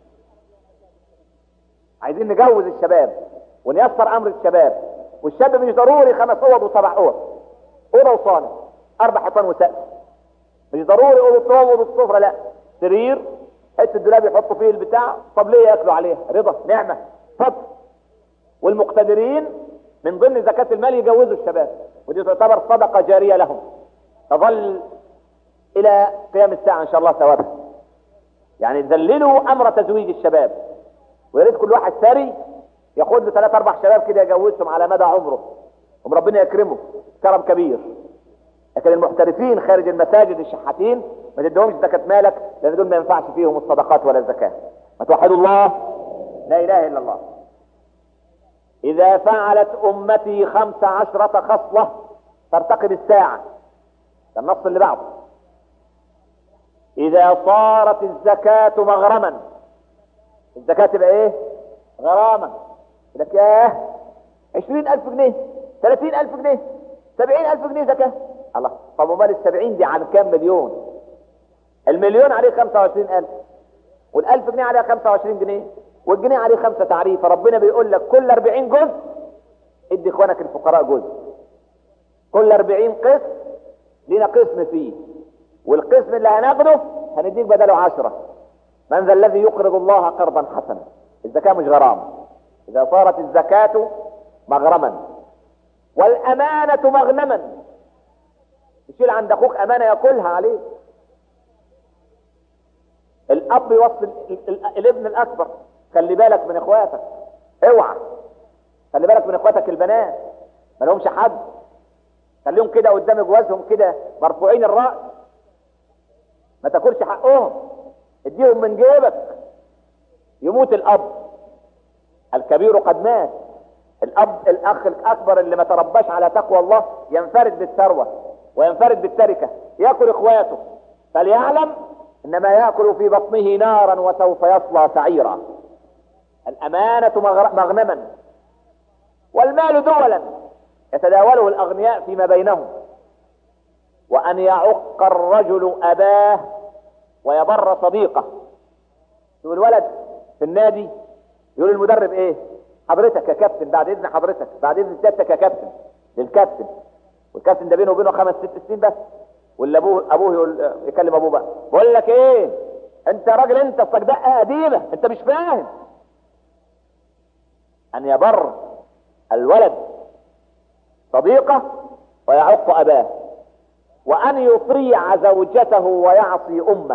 عايزين نجوز الشباب ونيسر أمر الشباب، والشاب مش ضروري 5 أوض و7 أوض، أوضة وصالة 4 حيطان وسقف، مش ضروري أوضة نوم وأوضة سفرة، لا، سرير، حته الدولاب يحطوا فيه البتاع، طب ليه ياكلوا عليها؟ رضا، نعمه، فضل. والمقتدرين من ضمن زكاة المال يجوزوا الشباب، ودي تعتبر صدقة جارية لهم تظل الى قيام الساعة ان شاء الله ثوابها. يعني ذللوا امر تزويج الشباب، ويا ريت كل واحد ثري ياخد له 3 4 شباب كده يجوزهم على مدى عمره، وربنا يكرمه كرم كبير. لكن المحترفين خارج المساجد الشحاتين ما تدهمش زكاة مالك، لان دول ما ينفعش فيهم الصدقات ولا الزكاة. ما توحدوا الله، لا اله الا الله. اذا فعلت امتي 15 خصلة ترتقب الساعة، ده النص اللي بعده. اذا صارت الزكاة مغرما، الزكاة تبقى ايه؟ غراما. لك ياه 20,000 جنيه، 30,000 جنيه، 70,000 جنيه زكاة. الله، طب امال ال70 دي عن كام مليون؟ المليون عليه 25,000، وال1000 جنيه عليه 25 جنيه، والجنيه عليه 5 تعريف. فربنا بيقول لك كل 40 جزء ادي اخوانك الفقراء جزء، كل 40 قسم لينا قسم فيه، والقسم اللي هناخده هنديك بداله 10. من ذا الذي يقرض الله قرضا حسنا؟ الزكاة مش غرام. اذا صارت الزكاة مغرما والامانة مغنما، تشيل عند اخوك امانة ياكلها عليه. الاب يوصل الابن الاكبر، خلي بالك من اخواتك، اوعى، خلي بالك من اخواتك البنات، ما لهمش حد، خليهم كده قدام جوازهم كده مرفوعين الراس، ما تاكلش حقهم، اديهم من جيبك. يموت الاب الكبير قد مات، الاب الاخ الاكبر اللي ما ترباش على تقوى الله ينفرد بالثروه وينفرد بالتركه، ياكل اخواته، فليعلم انما ياكل في بطنه نارا وسوف يصلى سعيرا. الامانة مغنما، والمال دولا يتداوله الاغنياء فيما بينهم. وان يعق الرجل اباه ويبر صديقه. يقول الولد في النادي يقول المدرب ايه؟ حضرتك يا كابتن، بعد اذن حضرتك، بعد اذن سيادتك يا كابتن، للكابتن. والكابتن ده بينه وبينه 5 6 سنين بس. واللي ابوه يقول يكلم ابوه بقى، بقول لك ايه انت راجل، انت اصلك دقه قديمه، انت مش فاهم. ان يبر الولد صديقه ويعق اباه، وان يطيع زوجته ويعصي امه.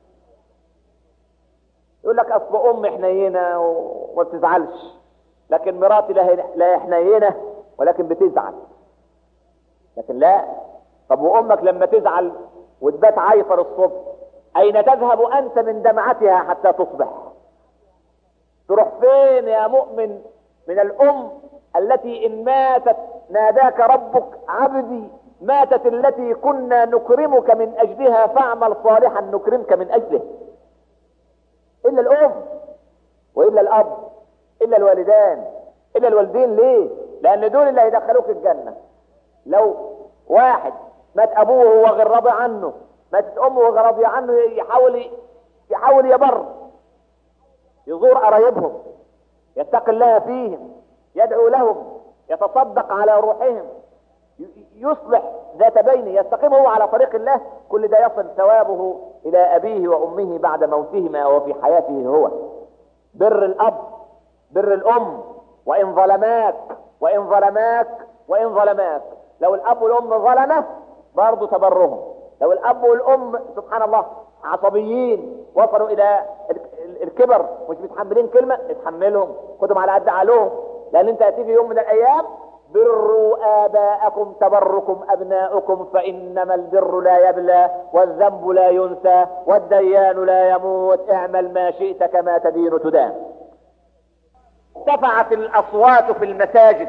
يقول لك اصل امي حنينه وما بتزعلش، لكن مراتي لا حنينه ولكن بتزعل. لكن لا، طب وامك لما تزعل وتبات عايفه الصبح اين تذهب انت من دمعتها حتى تصبح؟ تروح فين يا مؤمن من الام التي ان ماتت ناداك ربك عبدي ماتت التي كنا نكرمك من اجلها فاعمل صالحا نكرمك من اجله؟ الا الام، والا الاب، الا الوالدان، الا الوالدين. ليه؟ لان دول اللي هيدخلوك الجنه. لو واحد مات ابوه وهو غير راضي عنه، ماتت امه وهو غير راضي عنه، يحاول يبر، يزور قرايبهم، يتقي الله فيهم، يدعو لهم، يتصدق على روحهم، يصلح ذات بينه، يستقيم هو على طريق الله. كل ده يصل ثوابه الى ابيه وامه بعد موتهما وفي حياته هو. بر الاب، بر الام، وان ظلماك وان ظلماك وان ظلماك. لو الاب والام ظلمه برضه تبرهم. لو الاب والام سبحان الله عصبيين وصلوا الى الكبر مش متحملين كلمه، اتحملهم، خدهم على قد عقلهم، لان انت هتيجي يوم من الايام بروا آباءكم تبركم أبناؤكم فإنما البر لا يبلى والذنب لا ينسى والديان لا يموت اعمل ما شئت كما تدين تدان. ارتفعت الأصوات في المساجد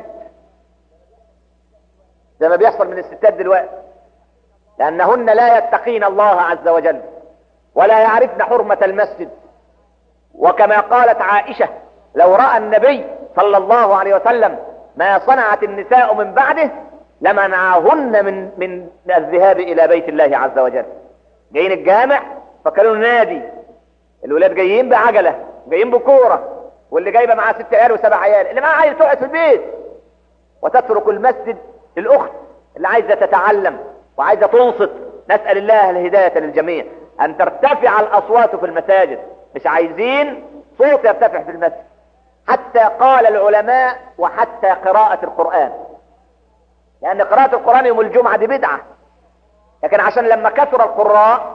زي ما بيحصل من الستات دلوقتي، لأنهن لا يتقين الله عز وجل ولا يعرفن حرمة المسجد. وكما قالت عائشة لو رأى النبي صلى الله عليه وسلم ما صنعت النساء من بعده لمنعهن من الذهاب الى بيت الله عز وجل. جايين الجامع فكانوا نادي، الولاد جايين بعجلة، جايين بكورة، واللي جايبه معاه 6 عيال و7 عيال، اللي معاه عيل تقعد في البيت، وتترك المسجد للاخت اللي عايزة تتعلم وعايزة تنصت. نسأل الله الهداية للجميع. ان ترتفع الاصوات في المساجد، مش عايزين صوت يرتفع في المسجد. حتى قال العلماء وحتى قراءة القرآن، لأن قراءة القرآن يوم الجمعة دي بدعة، لكن عشان لما كثر القراء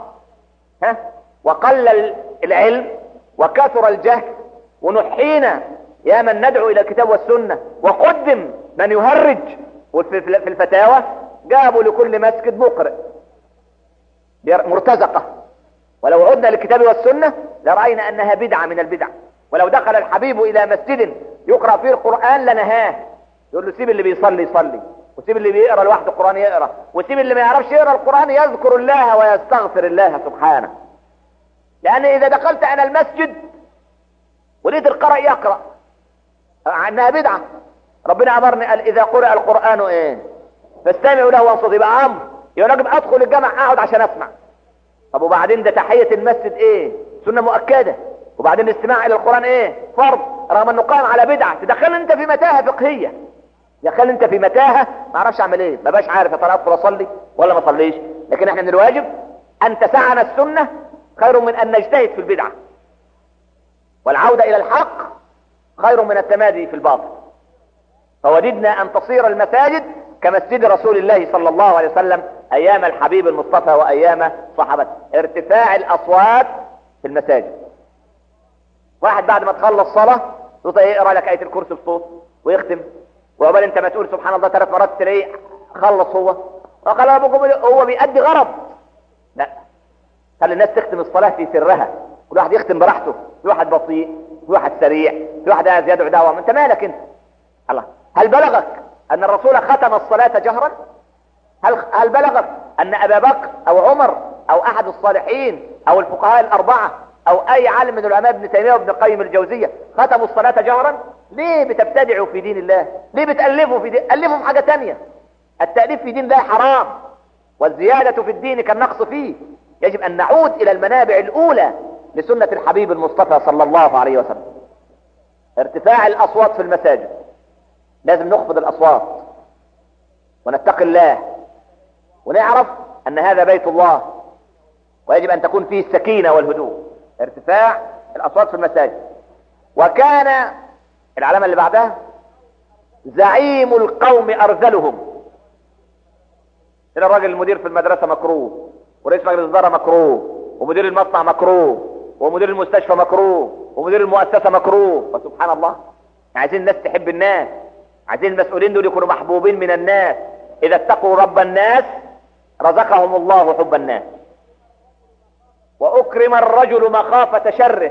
وقل العلم وكثر الجهل ونحينا يا من ندعو إلى الكتاب والسنة وقدم من يهرج في الفتاوى، جابوا لكل مسجد مقرئ مرتزقة. ولو عدنا للكتاب والسنة لرأينا أنها بدعة من البدع. ولو دخل الحبيب الى مسجد يقرأ فيه القرآن لنهاه، يقول له سيب اللي بيصلي يصلي، وسيب اللي بيقرأ لوحده القرآن يقرأ، وسيب اللي ما يعرفش يقرأ القرآن يذكر الله ويستغفر الله سبحانه. لان اذا دخلت انا المسجد ولقيت القارئ يقرأ انها بدعة، ربنا امرني قال اذا قرأ القرآن فاستمعوا له وانصتوا، يبقى امر، يبقى راجل ادخل الجامع اقعد عشان اسمع. طب وبعدين ده تحية المسجد سنة مؤكدة، وبعدين الاستماع الى القرآن فرض، رغم انه قائم على بدعة. تدخل انت في متاهة فقهية، دخل انت في متاهة ما اعرفش اعمل ايه، ما باش عارف يا ترى ادخل اصلي ولا ما اصليش. لكن احنا من الواجب ان تسعنا السنة خير من ان نجتهد في البدعة، والعودة الى الحق خير من التمادي في الباطل. فوددنا ان تصير المساجد كمسجد رسول الله صلى الله عليه وسلم ايام الحبيب المصطفى وايام صحابته. ارتفاع الاصوات في المساجد. واحد بعد ما تخلص صلاة يقرأ لك آية الكرسي بصوت ويختم، وقبل انت ما تقول سبحان الله 3 مرات تلاقيه خلص وقال هو بيأدي غرض. لا، خلي الناس تختم الصلاة في سرها، كل واحد يختم براحته، في واحد بطيء، في واحد سريع، في واحد عايز يدعو دعوة. ما انت مالك انت؟ الله، هل بلغك ان الرسول ختم الصلاة جهرا؟ هل بلغك ان ابا بكر او عمر او احد الصالحين او الفقهاء ال4 او اي عالم من العلماء ابن تيمية وابن القيم الجوزية ختموا الصلاة جهرا؟ ليه بتبتدعوا في دين الله؟ ليه بتألفوا في دين؟ ألفوا في حاجة تانية. التأليف في دين الله حرام، والزيادة في الدين كالنقص فيه. يجب ان نعود الى المنابع الاولى لسنة الحبيب المصطفى صلى الله عليه وسلم. ارتفاع الاصوات في المساجد، لازم نخفض الاصوات ونتقي الله ونعرف ان هذا بيت الله، ويجب ان تكون فيه السكينة والهدوء. ارتفاع الاصوات في المساجد. وكان العلامة اللي بعدها زعيم القوم ارذلهم. هنا الراجل المدير في المدرسة مكروه، ورئيس مجلس الإدارة مكروه، ومدير المصنع مكروه، ومدير المستشفى مكروه، ومدير المؤسسة مكروه. وسبحان الله، عايزين الناس تحب الناس، عايزين المسؤولين دول يكونوا محبوبين من الناس. اذا اتقوا رب الناس رزقهم الله حب الناس. واكرم الرجل مخافة شره.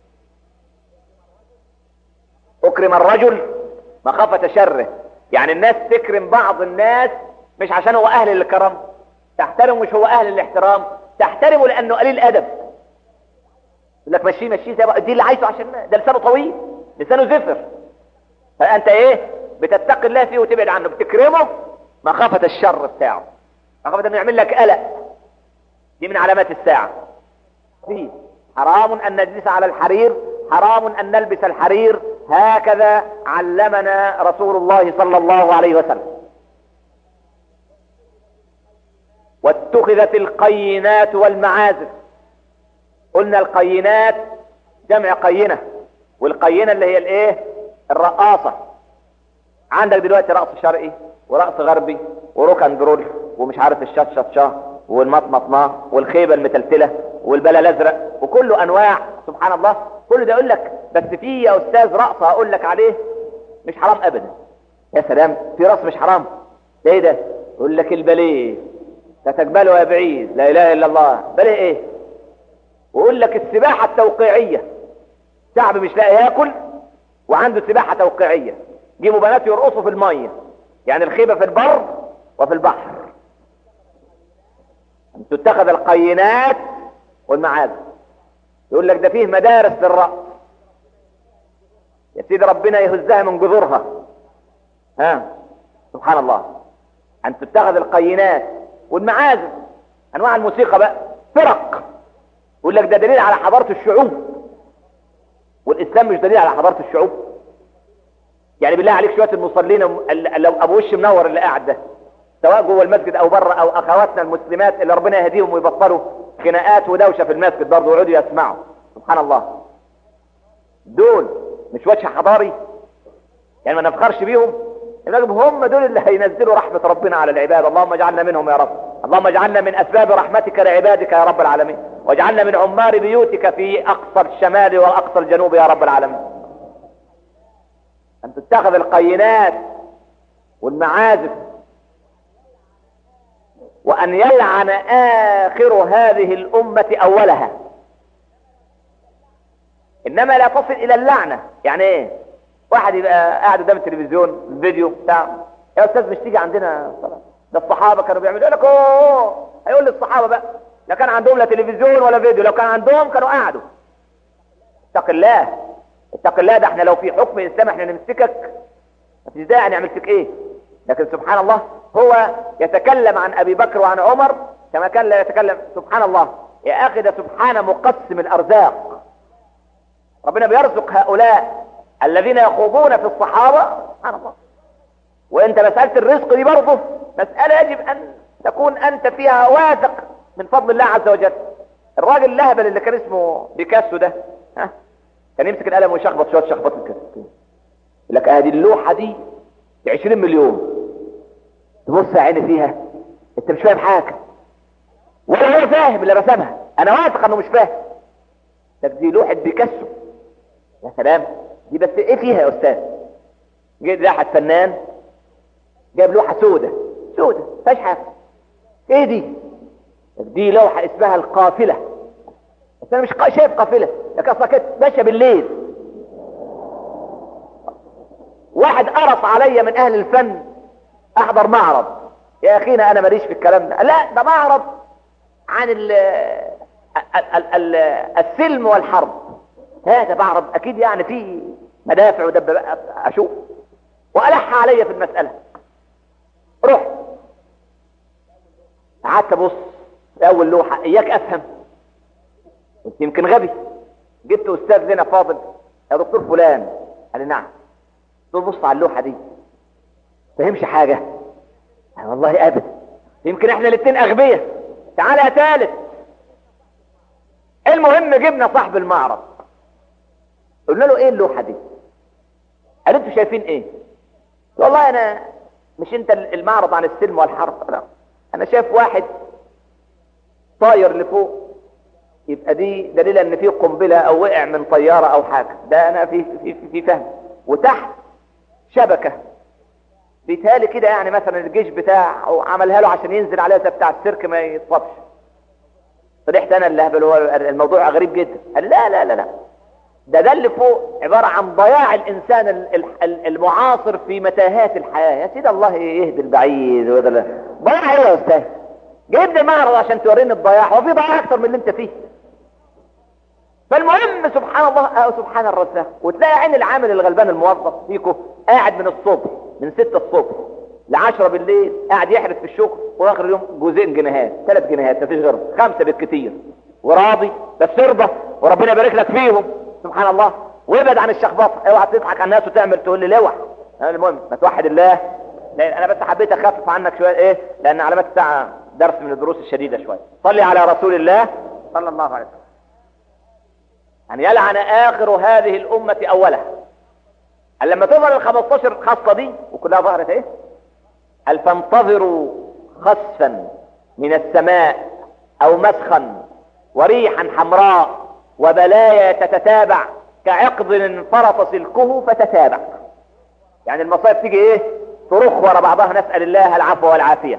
اكرم الرجل مخافة شره، يعني الناس تكرم بعض الناس مش عشان هو اهل الكرم، تحترمه مش هو اهل الاحترام، تحترمه لانه قليل ادب. يقول لك مشيه دي اللي عايزه، عشان ده لسانه طويل، لسانه زفر. فانت بتتقي الله فيه وتبعد عنه، بتكرمه مخافة الشر بتاعه، مخافة انه يعمل لك قلق. دي من علامات الساعة. فيه حرام ان نجلس على الحرير، حرام ان نلبس الحرير، هكذا علمنا رسول الله صلى الله عليه وسلم. واتخذت القينات والمعازف. قلنا القينات جمع قينة، والقينة اللي هي الايه؟ الرقاصة. عندك دلوقتي رقص شرقي ورقص غربي وروك اند رول ومش عارف الشطشطشاه والمطمطماه والخيبة المتلتلة والبلا الازرق وكله انواع. سبحان الله، كل ده يقول لك بس في يا استاذ رقص هقول لك عليه مش حرام ابدا. يا سلام، في رقص مش حرام؟ ده ايه ده؟ يقول لك الباليه تتقبله يا بعيد، لا اله الا الله. باليه ايه؟ ويقول لك السباحة التوقيعية، شعب مش لاقي ياكل وعنده سباحة توقيعية، جيبوا بنات يرقصوا في المية، يعني الخيبة في البر وفي البحر. ان تتخذ القينات والمعازف. يقول لك ده فيه مدارس للرقص. يا سيدي ربنا يهزها من جذورها. سبحان الله. ان تتخذ القينات والمعازف، انواع الموسيقى بقى، فرق. يقول لك ده دليل على حضارة الشعوب، والاسلام مش دليل على حضارة الشعوب. يعني بالله عليك شوية المصلين لو ابو وش منور اللي قاعد ده، سواء جوه المسجد او بره، او اخواتنا المسلمات اللي ربنا يهديهم ويبطلوا خناقات ودوشة في المسجد برضه ويقعدوا يسمعوا، سبحان الله، دول مش وجه حضاري؟ يعني ما نفخرش بيهم؟ هم دول اللي هينزلوا رحمة ربنا على العباد. اللهم اجعلنا منهم يا رب. اللهم اجعلنا من اسباب رحمتك لعبادك يا رب العالمين، واجعلنا من عمار بيوتك في اقصى الشمال واقصى الجنوب يا رب العالمين. ان تتخذ القينات والمعازف، وان يلعن اخر هذه الامة اولها. انما لا تصل الى اللعنة. يعني ايه؟ واحد يبقى قاعد قدام التلفزيون الفيديو بتاع، يا استاذ مش تيجي عندنا صلاة؟ ده الصحابة كانوا بيعملوا. يقول لك اوه، هيقول للصحابة بقى لا كان عندهم لا تلفزيون ولا فيديو، لو كان عندهم كانوا قعدوا. اتق الله، اتق الله. ده احنا لو في حكم الاسلام احنا نمسكك، مفيش داعي نعمل فيك ايه. لكن سبحان الله هو يتكلم عن ابي بكر وعن عمر كما كان لا يتكلم. سبحان الله يا اخي، ده سبحان مقسم الارزاق. ربنا بيرزق هؤلاء الذين يخوضون في الصحابة، سبحان الله. وانت مسألة الرزق دي برضه مسألة يجب ان تكون انت فيها واثق من فضل الله عز وجل. الراجل اللهبل اللي كان اسمه بيكاسو ده، كان يمسك القلم ويشخبط شوية شخبط كده، يقول لك هذه اللوحة دي ب20 مليون. تبص يا عيني فيها انت مش فاهم حاجة، ولا هو فاهم اللي رسمها. انا واثق انه مش فاهم. دي لوحة بيكاسو. يا سلام، دي بس ايه فيها يا استاذ؟ جيت واحد فنان جاب لوحة سودة فيهاش حاجة. ايه دي؟ دي لوحة اسمها القافلة. بس انا مش شايف قافلة، لكن اصلا كانت ماشية بالليل. واحد قرص عليا من اهل الفن احضر معرض. يا اخينا انا ماليش في الكلام ده. لا، ده معرض عن السلم والحرب. هذا معرض اكيد يعني فيه مدافع ودبابات. اشوف والح عليا في المسألة. رحت قعدت ابص في اول لوحة. اياك افهم، قلت يمكن غبي. جبت استاذ لنا فاضل، يا دكتور فلان. قال لي نعم. قلت له بص على اللوحة دي، فهمش حاجة؟ والله ابدا. يمكن احنا الاتنين اغبياء. تعالى يا ثالث. المهم جبنا صاحب المعرض، قلنا له ايه اللوحة دي؟ قال انتوا شايفين ايه؟ والله انا مش انت المعرض عن السلم والحرب؟ لا، انا شايف واحد طاير لفوق، يبقى دي دليل ان في قنبلة او وقع من طيارة او حاجة. ده انا في فهم. وتحت شبكة بيتهالي كده، يعني مثلا الجيش بتاعه عملها له عشان ينزل عليها زي بتاع السيرك ما يتصابش. فرحت انا اللي هبل. هو الموضوع غريب جدا. قال لا لا لا لا، ده اللي فوق عبارة عن ضياع الانسان المعاصر في متاهات الحياة. يا سيدي الله يهدي البعيد. ضياع ايه يا استاذ؟ جايبني المعرض عشان توريني الضياع؟ هو في ضياع اكتر من اللي انت فيه؟ فالمهم سبحان الله، سبحان الرزاق. وتلاقي عين العامل الغلبان الموظف فيكم قاعد من الصبح، من 6 الصبح ل10 بالليل، قاعد يحرس في الشغل، واخر اليوم 2 جنيهات 3 جنيهات مفيش غيرهم، 5 بالكتير، وراضي. بس ارضى وربنا يبارك لك فيهم، سبحان الله. وابعد عن الشخبطه. اوعى تضحك على الناس وتعمل تقول لي لوح. المهم ما توحد الله. لان انا بس حبيت اخفف عنك شويه، ايه، لان علامات الساعه درس من الدروس الشديده شويه. صلي على رسول الله صلى الله عليه وسلم. أن يلعن آخر هذه الأمة أولها. قال لما تظهر ال15 خصلة دي وكلها ظهرت ايه؟ قال فانتظروا خسفا من السماء أو مسخا وريحا حمراء وبلايا تتتابع كعقد انفرط سلكه فتتابع. يعني المصائب تيجي ايه؟ ترخ ورا بعضها، نسأل الله العفو والعافية.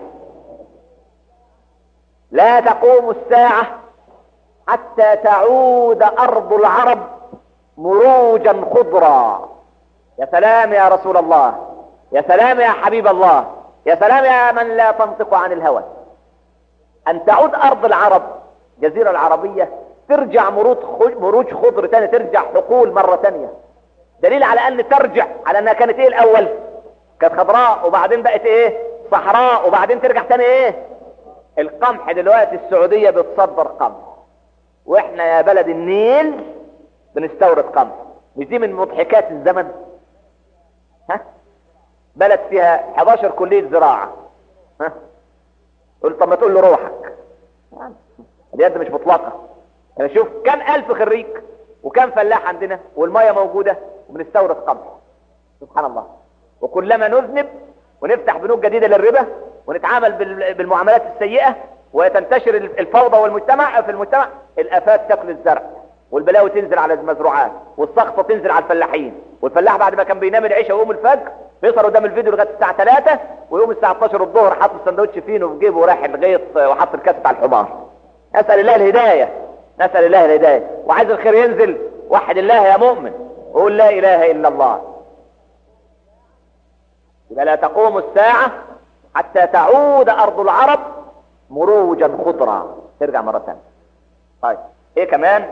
لا تقوم الساعة حتى تعود أرض العرب مروجا خضرا. يا سلام يا رسول الله، يا سلام يا حبيب الله، يا سلام يا من لا تنطق عن الهوى. أن تعود أرض العرب، الجزيرة العربية، ترجع مروج خضر تاني، ترجع حقول مرة تانية. دليل على أن ترجع على أنها كانت إيه الأول؟ كانت خضراء وبعدين بقت إيه؟ صحراء وبعدين ترجع تاني إيه؟ القمح. دلوقتي السعودية بتصدر قمح، وإحنا يا بلد النيل بنستورد قمح. مش دي من مضحكات الزمن؟ ها؟ بلد فيها 11 كلية زراعة، ها؟ قلت طب ما تقول له روحك. اليد مش مطلقة. يعني شوف كم ألف خريج وكم فلاح عندنا والمية موجودة وبنستورد قمح. سبحان الله. وكلما نذنب ونفتح بنوك جديدة للربا ونتعامل بالمعاملات السيئة وتنتشر الفوضى والمجتمع في المجتمع، الآفات تاكل الزرع والبلاوي تنزل على المزروعات والسخطة تنزل على الفلاحين. والفلاح بعد ما كان بينام العشاء ويقوم الفجر بيسهر قدام الفيديو لغايه الساعه 3 ويقوم الساعه 12 الظهر حاطط السندوتش فينه في جيبه ورايح الغيط وحاطط الكاسه على الحمار. نسال الله الهدايه، نسال الله الهدايه. وعايز الخير ينزل، وحد الله يا مؤمن وقول لا اله الا الله. يبقى لا تقوم الساعه حتى تعود ارض العرب مروجا خضرا، ترجع مره ثانيه. طيب ايه كمان؟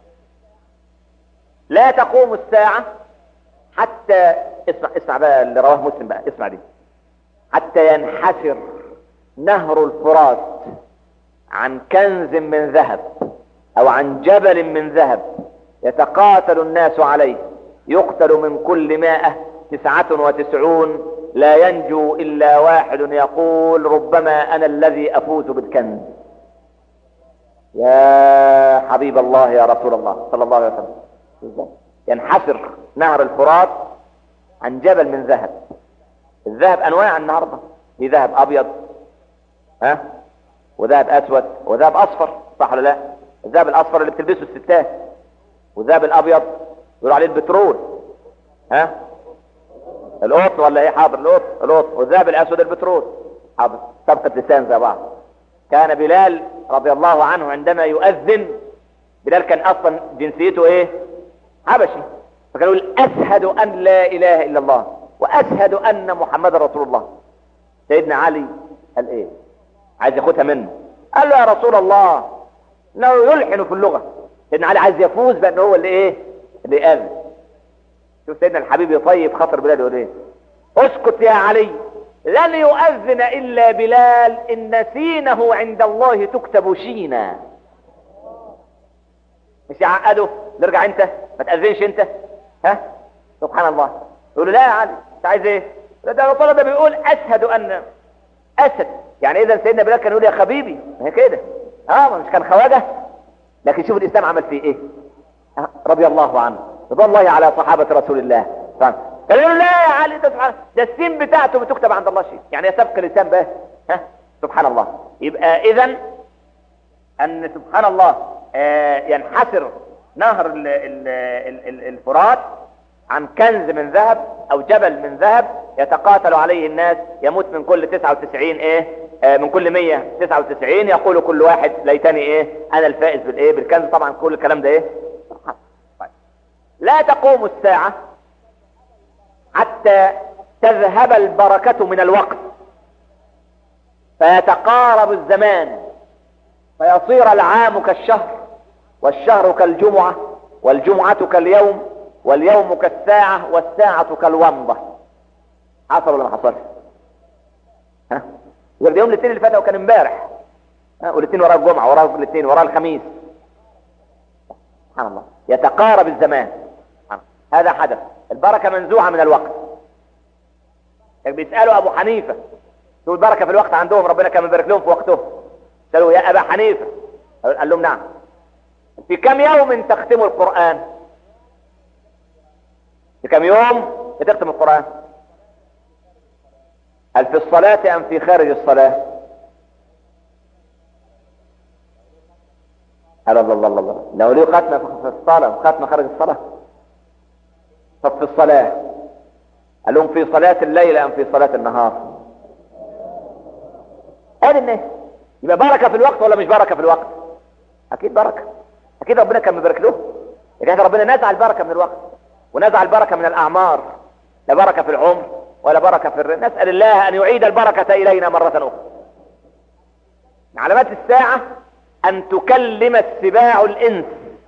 لا تقوم الساعه حتى اسمع بقى اللي رواه مسلم بقى، اسمع دي. حتى ينحسر نهر الفرات عن كنز من ذهب او عن جبل من ذهب يتقاتل الناس عليه، يقتل من كل 199 لا ينجو الا واحد يقول ربما انا الذي افوز بالكنز. يا حبيب الله يا رسول الله صلى الله عليه وسلم. ينحسر نهر الفرات عن جبل من ذهب. الذهب انواع النهارده، في ذهب ابيض، ها، وذهب اسود وذهب اصفر، صح ولا لا؟ الذهب الاصفر اللي بتلبسه الستات، والذهب الابيض يقولوا عليه البترول، ها، القطن ولا ايه؟ حاضر القطن. والذهب الاسود البترول، حاضر. طبقة لسان زي بعض. كان بلال رضي الله عنه عندما يؤذن، بلال كان اصلا جنسيته ايه؟ حبشي، فكان يقول اشهد ان لا اله الا الله واشهد ان محمد رسول الله. سيدنا علي قال ايه؟ عايز ياخدها منه، قال له يا رسول الله انه يلحن في اللغه. سيدنا علي عايز يفوز بان هو اللي ايه؟ اللي يأذن. شوف سيدنا الحبيب يطيب خاطر بلال يقول ايه؟ اسكت يا علي، لن يؤذن الا بلال ان سينه عند الله تكتب شينا. مش يعقده، نرجع انت ما تأذنش انت، ها؟ سبحان الله. يقول له لا يا علي انت عايز ايه؟ ده الرسول ده بيقول اشهد ان اسد. يعني اذا سيدنا بلال كان يقول يا حبيبي، ما هي كده، مش كان خواجه؟ لكن شوف الاسلام عمل فيه ايه. رضي الله عنه، رضي الله على صحابه رسول الله. كان يقول لا يا علي ده السين بتاعته بتكتب عند الله شيء، يعني سبق اللسان بقى، ها؟ سبحان الله. يبقى اذا ان سبحان الله ينحسر نهر الفرات عن كنز من ذهب او جبل من ذهب يتقاتل عليه الناس، يموت من كل 99 ايه؟ من كل 199 يقول كل واحد ليتني ايه؟ انا الفائز بالايه؟ بالكنز. طبعا كل الكلام ده ايه؟ طيب. لا تقوم الساعة حتى تذهب البركة من الوقت فيتقارب الزمان فيصير العام كالشهر والشهر كالجمعة والجمعة كاليوم واليوم كالساعة والساعة كالومضة. حصل ولا ما حصلش؟ ها؟ يقول يوم الاثنين اللي فات وكان امبارح، والاثنين وراء الجمعة وراء الاثنين وراء الخميس. سبحان الله. يتقارب الزمان. هذا حدث. البركة منزوعة من الوقت. بيسألوا أبو حنيفة شو البركة في الوقت عندهم؟ ربنا كان مبارك لهم في وقتهم. سألوا يا أبا حنيفة، قال لهم نعم. في كم يوم تختم القرآن؟ في كم يوم بتختم القرآن؟ هل في الصلاة أم في خارج الصلاة؟ الله الله الله الله، لو ليه ختمة في الصلاة وختمة خارج الصلاة. طب في الصلاة قال لهم في صلاة الليل أم في صلاة النهار؟ قال الناس يبقى بركة في الوقت ولا مش بركة في الوقت؟ أكيد بركة، أكيد ربنا كان مبارك له. لكن ربنا نزع البركة من الوقت ونزع البركة من الأعمار، لا بركة في العمر ولا بركة في الرزق. نسأل الله أن يعيد البركة إلينا مرة أخرى. من علامات الساعة أن تكلم السباع الإنس،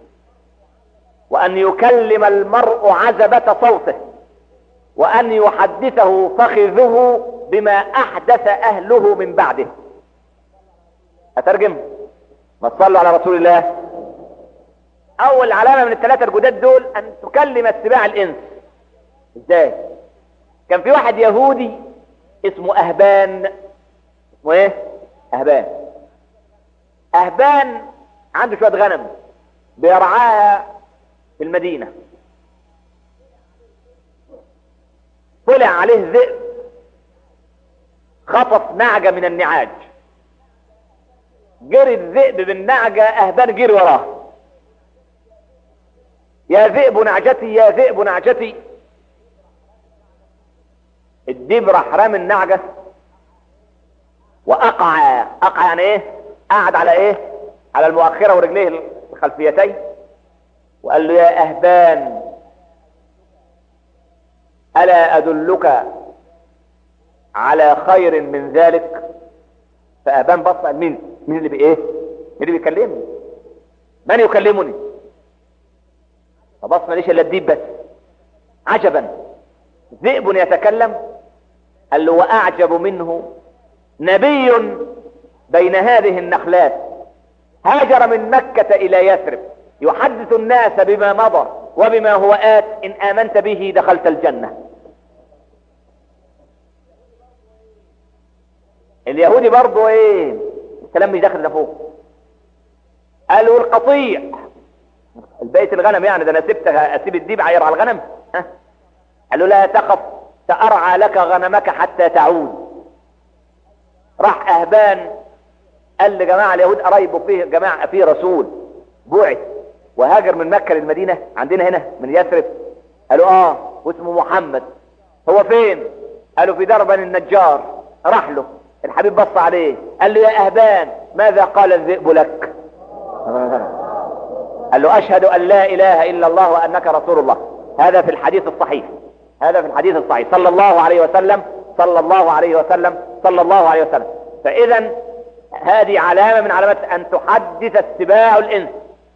وأن يكلم المرء عزبة صوته، وأن يحدثه فخذه بما أحدث أهله من بعده. أترجم؟ ما تصلوا على رسول الله. أول علامة من الثلاثة الجداد دول أن تكلم السباع الإنس. إزاي؟ كان في واحد يهودي اسمه أهبان. اسمه إيه؟ أهبان. أهبان عنده شوية غنم بيرعاها في المدينة. طلع عليه ذئب خطف نعجة من النعاج. جري الذئب بالنعجة، أهبان جري وراه. يا ذئب نعجتي يا ذئب نعجتي. الديب راح رامي النعجة وأقع. أقع يعني إيه؟ قعد على إيه؟ على المؤخرة ورجليه الخلفيتين، وقال له يا أهبان ألا أدلك على خير من ذلك؟ فأهبان بص قال مين اللي بإيه؟ مين اللي بيكلمني؟ من يكلمني؟ فبص ماليش إلا الديب بس. عجبا، ذئب يتكلم. قال له وأعجب منه نبي بين هذه النخلات هاجر من مكة إلى يثرب يحدث الناس بما مضى وبما هو آت، إن آمنت به دخلت الجنة. اليهودي برضو ايه الكلام مش داخل لفوق. قالوا القطيع البيت الغنم، يعني ده انا اسيب الديب يرعى الغنم؟ ها؟ قالوا لا تخف سأرعى لك غنمك حتى تعود. راح أهبان قال لجماعة اليهود قرايبه فيه جماعة فيه رسول بعث وهاجر من مكة للمدينة عندنا هنا من يثرب. قالوا واسمه محمد. هو فين؟ قالوا في دربن النجار. راح له الحبيب بص عليه قال له يا أهبان ماذا قال الذئب لك؟ قال له أشهد أن لا إله إلا الله وأنك رسول الله. هذا في الحديث الصحيح، هذا في الحديث الصحيح صلى الله عليه وسلم صلى الله عليه وسلم صلى الله عليه وسلم. فإذا هذه علامة من علامات أن تحدث السباع الإنس.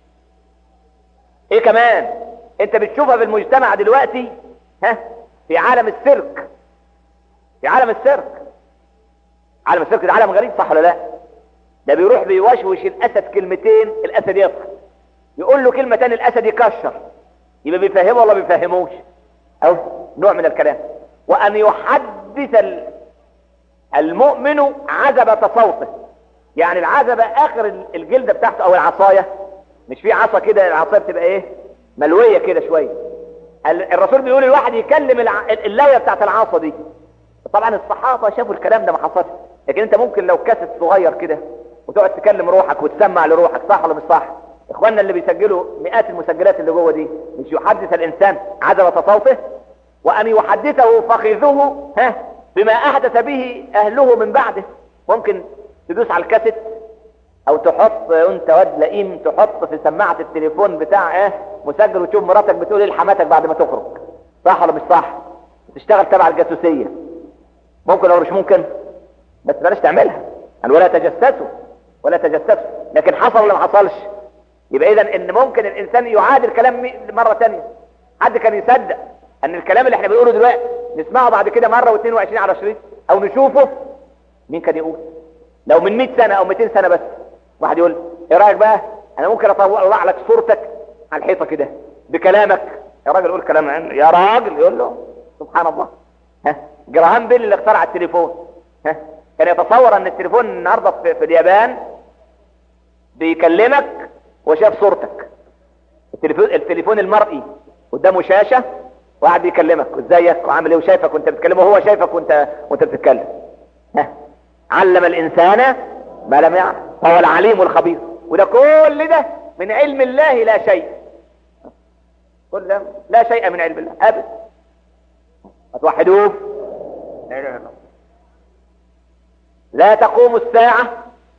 إيه كمان أنت بتشوفها في المجتمع دلوقتي؟ في عالم السيرك. في عالم السيرك. عالم السيرك ده عالم غريب، صح ولا لا؟ ده بيروح بيوشوش الأسد كلمتين الأسد يضحك، يقول له كلمة تاني الأسد يكشر. يبقى بيفهمه ولا بيفهموش؟ أو نوع من الكلام. وأن يحدث المؤمن عزبة صوته، يعني العزبة آخر الجلدة بتاعته أو العصاية، مش في عصا كده العصاية بتبقى إيه ملوية كده شوية. الرسول بيقول الواحد يكلم اللوية بتاعت العصا دي. طبعا الصحابة شافوا الكلام ده ما حصلش، لكن انت ممكن لو كاسيت صغير كده وتقعد تكلم روحك وتسمع لروحك، صح ولا مش صح؟ اخواننا اللي بيسجلوا مئات المسجلات اللي جوه دي، مش يحدث الانسان عزبة صوته؟ وان يحدثه فخذه بما احدث به اهله من بعده. ممكن تدوس على الكاسيت او تحط وانت واد لئيم تحط في سماعة التليفون بتاع مسجل وتشوف مراتك بتقول ايه لحماتك بعد ما تخرج، صح ولا مش صح؟ تشتغل تبع الجاسوسية. ممكن ولا مش ممكن؟ بس بلاش تعملها. ولا تجسسوا ولا تجسسوا. لكن حصل ولا ما حصلش؟ يبقى اذا ان ممكن الانسان يعاد الكلام مرة تانية. حد كان يصدق ان الكلام اللي احنا بنقوله دلوقتي نسمعه بعد كده مرة و22 على شريط او نشوفه؟ مين كان يقول؟ لو من 100 سنة او 200 سنة بس واحد يقول ايه رأيك بقى انا ممكن اطلع لك صورتك على الحيطة كده بكلامك؟ يا راجل قول كلام يا راجل. يقول له سبحان الله. جراهام بيل اللي اخترع التليفون كان يتصور ان التليفون النهارده في اليابان بيكلمك وشاف صورتك. التليفون المرئي قدامه شاشة وقاعد بيكلمك ازيك وعامل ايه وشايفك وانت بتتكلم وهو شايفك وانت بتتكلم. علم الانسان ما لم يعلم هو العليم الخبير. وده كل ده من علم الله لا شيء. كل ده لا شيء من علم الله ابدا. هتوحدوه. لا تقوم الساعة.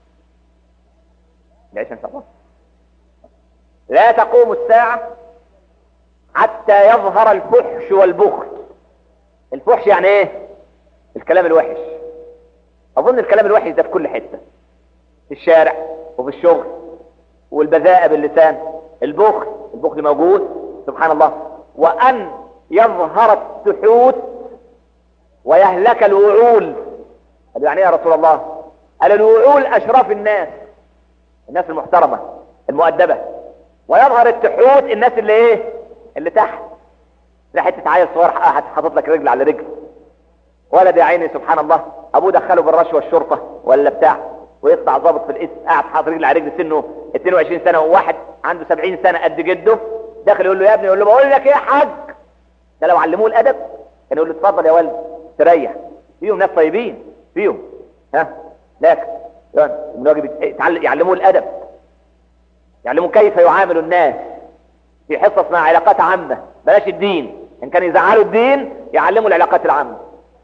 ليش ان شاء الله. لا تقوم الساعة حتى يظهر الفحش والبخل. الفحش يعني ايه؟ الكلام الوحش. اظن الكلام الوحش ده في كل حتة، في الشارع وفي الشغل، والبذاءة باللسان. البخل موجود سبحان الله. وان يظهر السحوت ويهلك الوعول. قال يعني ايه يا رسول الله؟ قال الوعول اشراف الناس المحترمة المؤدبة، ويظهر التحوت الناس اللي ايه؟ اللي تحت. لا حته عيل صغير حاطط لك رجل على رجل، ولد يا عيني سبحان الله ابوه دخله بالرشوه الشرطه ولا بتاع، ويطلع ضابط في الاسم قاعد حاطط رجل على رجل، سنه 22 سنه، وواحد عنده 70 سنه قد جده داخل يقول له يا ابني، يقول له بقول لك ايه يا حاج. ده لو علموه الادب كان يقول له اتفضل يا ولد تريح. فيهم ناس طيبين فيهم، لكن من واجب يعلموه الادب، يعلموا كيف يعامل الناس في حصص مع علاقات عامة. بلاش الدين، ان كان يزعلوا الدين يعلموا العلاقات العامة.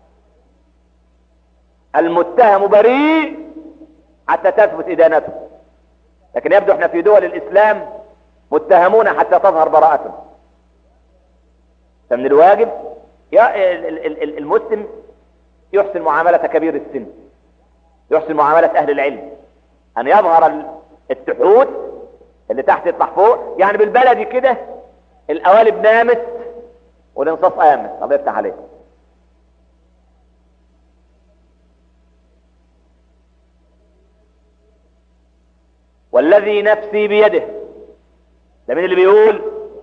المتهم بريء حتى تثبت ادانته، لكن يبدو احنا في دول الاسلام متهمون حتى تظهر براءتهم. فمن الواجب المسلم يحسن معاملة كبير السن، يحسن معاملة اهل العلم، ان يظهر التحوت اللي تحت يطلع فوق. يعني بالبلدي كده القوالب نامت والانصاص قامت. الله يفتح عليك. والذي نفسي بيده. ده مين اللي بيقول؟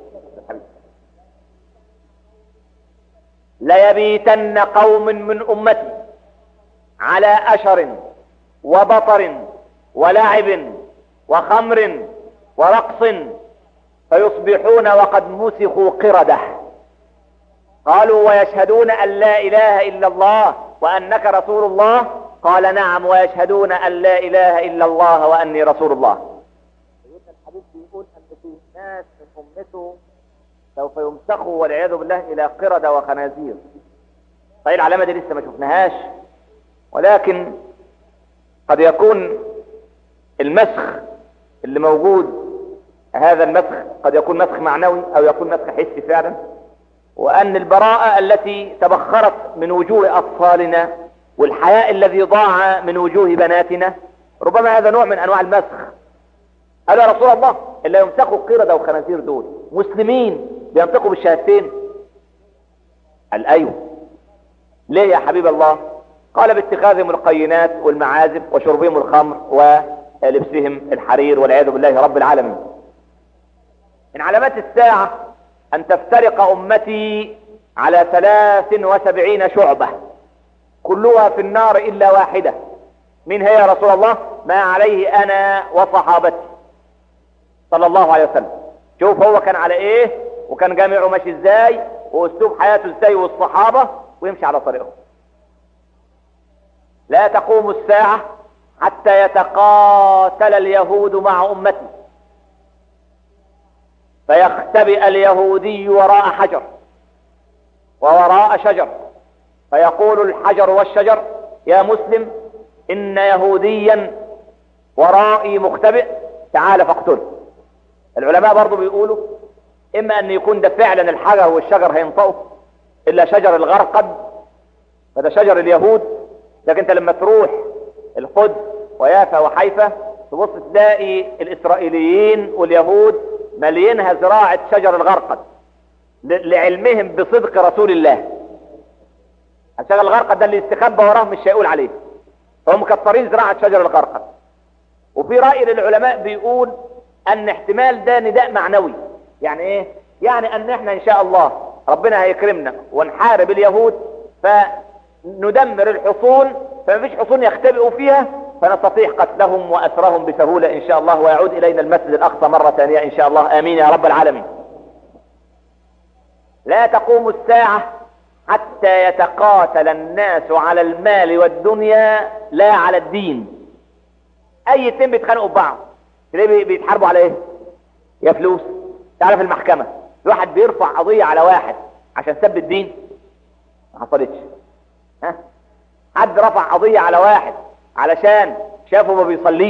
ليبيتن قوم من امتي على اشر وبطر ولعب وخمر ورقص فيصبحون وقد مسخوا قردة. قالوا ويشهدون ان لا اله الا الله وانك رسول الله. قال نعم ويشهدون ان لا اله الا الله واني رسول الله. سيدنا الحبيب بيقول ان في ناس من امته سوف يمسخوا والعياذ بالله الى قردة وخنازير. طيب العلامة دي لسه ما شفناهاش، ولكن قد يكون المسخ اللي موجود، هذا المسخ قد يكون مسخ معنوي او يكون مسخ حسي فعلا، وان البراءة التي تبخرت من وجوه اطفالنا والحياء الذي ضاع من وجوه بناتنا ربما هذا نوع من انواع المسخ. قال يا رسول الله اللي يمسخوا قردة وخنازير دول مسلمين بينطقوا بالشهادتين؟ قال ايوه. ليه يا حبيب الله؟ قال باتخاذهم القينات والمعازف وشربهم الخمر ولبسهم الحرير والعياذ بالله رب العالمين. من علامات الساعة ان تفترق امتي على 73 شعبة كلها في النار الا واحدة. من هي يا رسول الله؟ ما عليه انا وصحابتي صلى الله عليه وسلم. شوف هو كان على ايه، وكان جامعه ماشي ازاي، واسلوب حياته ازاي، والصحابة، ويمشي على طريقه. لا تقوم الساعة حتى يتقاتل اليهود مع امتي، فيختبئ اليهودي وراء حجر ووراء شجر، فيقول الحجر والشجر يا مسلم ان يهوديا ورائي مختبئ تعال فاقتله. العلماء برضو بيقولوا اما ان يكون ده فعلا الحجر والشجر هينطقوا، الا شجر الغرقد فده شجر اليهود. لكن انت لما تروح القدس ويافا وحيفا تبص تلاقي الاسرائيليين واليهود مليينها زراعة شجر الغرقد لعلمهم بصدق رسول الله. الشجر الغرقد ده اللي يستخبى وراه مش هيقول عليه، فهم مكترين زراعة شجر الغرقد. وفي رأي للعلماء بيقول ان احتمال ده نداء معنوي. يعني ايه؟ يعني ان احنا ان شاء الله ربنا هيكرمنا ونحارب اليهود فندمر الحصون، فمفيش حصون يختبئوا فيها، فنستطيع قتلهم وأسرهم بسهولة إن شاء الله، ويعود إلينا المسجد الأقصى مرة ثانية إن شاء الله. آمين يا رب العالمين. لا تقوم الساعة حتى يتقاتل الناس على المال والدنيا لا على الدين. أي اتنين بيتخانقوا ببعض ليه بيتحاربوا على إيه؟ يا فلوس. تعرف المحكمة واحد بيرفع قضية على واحد عشان سب الدين؟ ما حصلتش. ها؟ حد رفع قضية على واحد علشان شافه ما بيصليش؟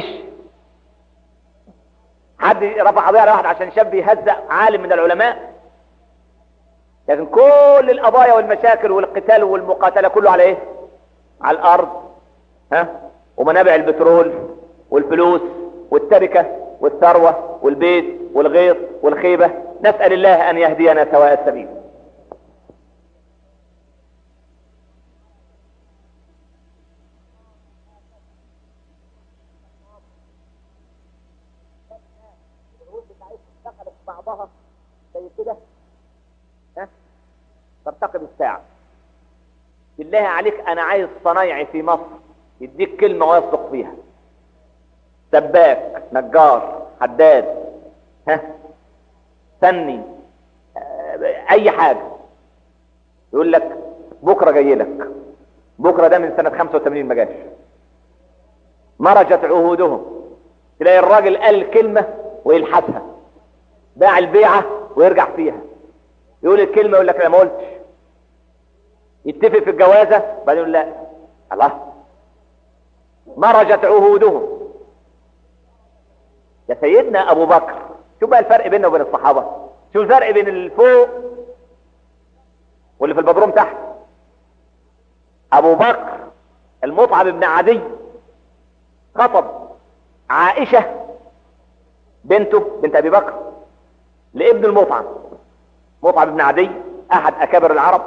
حد رفع قضية على واحد عشان شاف بيهزأ عالم من العلماء؟ لكن كل القضايا والمشاكل والقتال والمقاتلة كله على ايه؟ على الارض. ها؟ ومنابع البترول والفلوس والتركة والثروة والبيت والغيط والخيبة. نسأل الله ان يهدينا سواء السبيل. بعضها زي كده. ها؟ ترتقب الساعة. بالله عليك انا عايز صنايعي في مصر يديك كلمة ويصدق فيها. سباك، نجار، حداد، ها؟ فني، اي حاجة، يقول لك بكرة جاي لك. بكرة ده من سنة 85 ما جاش. مرجت عهودهم. تلاقي الراجل قال كلمة ويلحسها، باع البيعة ويرجع فيها، يقول الكلمة يقول لك انا ما قلتش. يتفق في الجوازة بعدين يقول لا. الله، مرجت عهودهم. يا سيدنا ابو بكر، شوف بقى الفرق بيننا وبين الصحابة. شوف الفرق بين اللي فوق واللي في البدروم تحت. ابو بكر المطعم بن عدي خطب عائشة بنته بنت ابي بكر لابن المطعم. مطعم بن عدي احد اكابر العرب،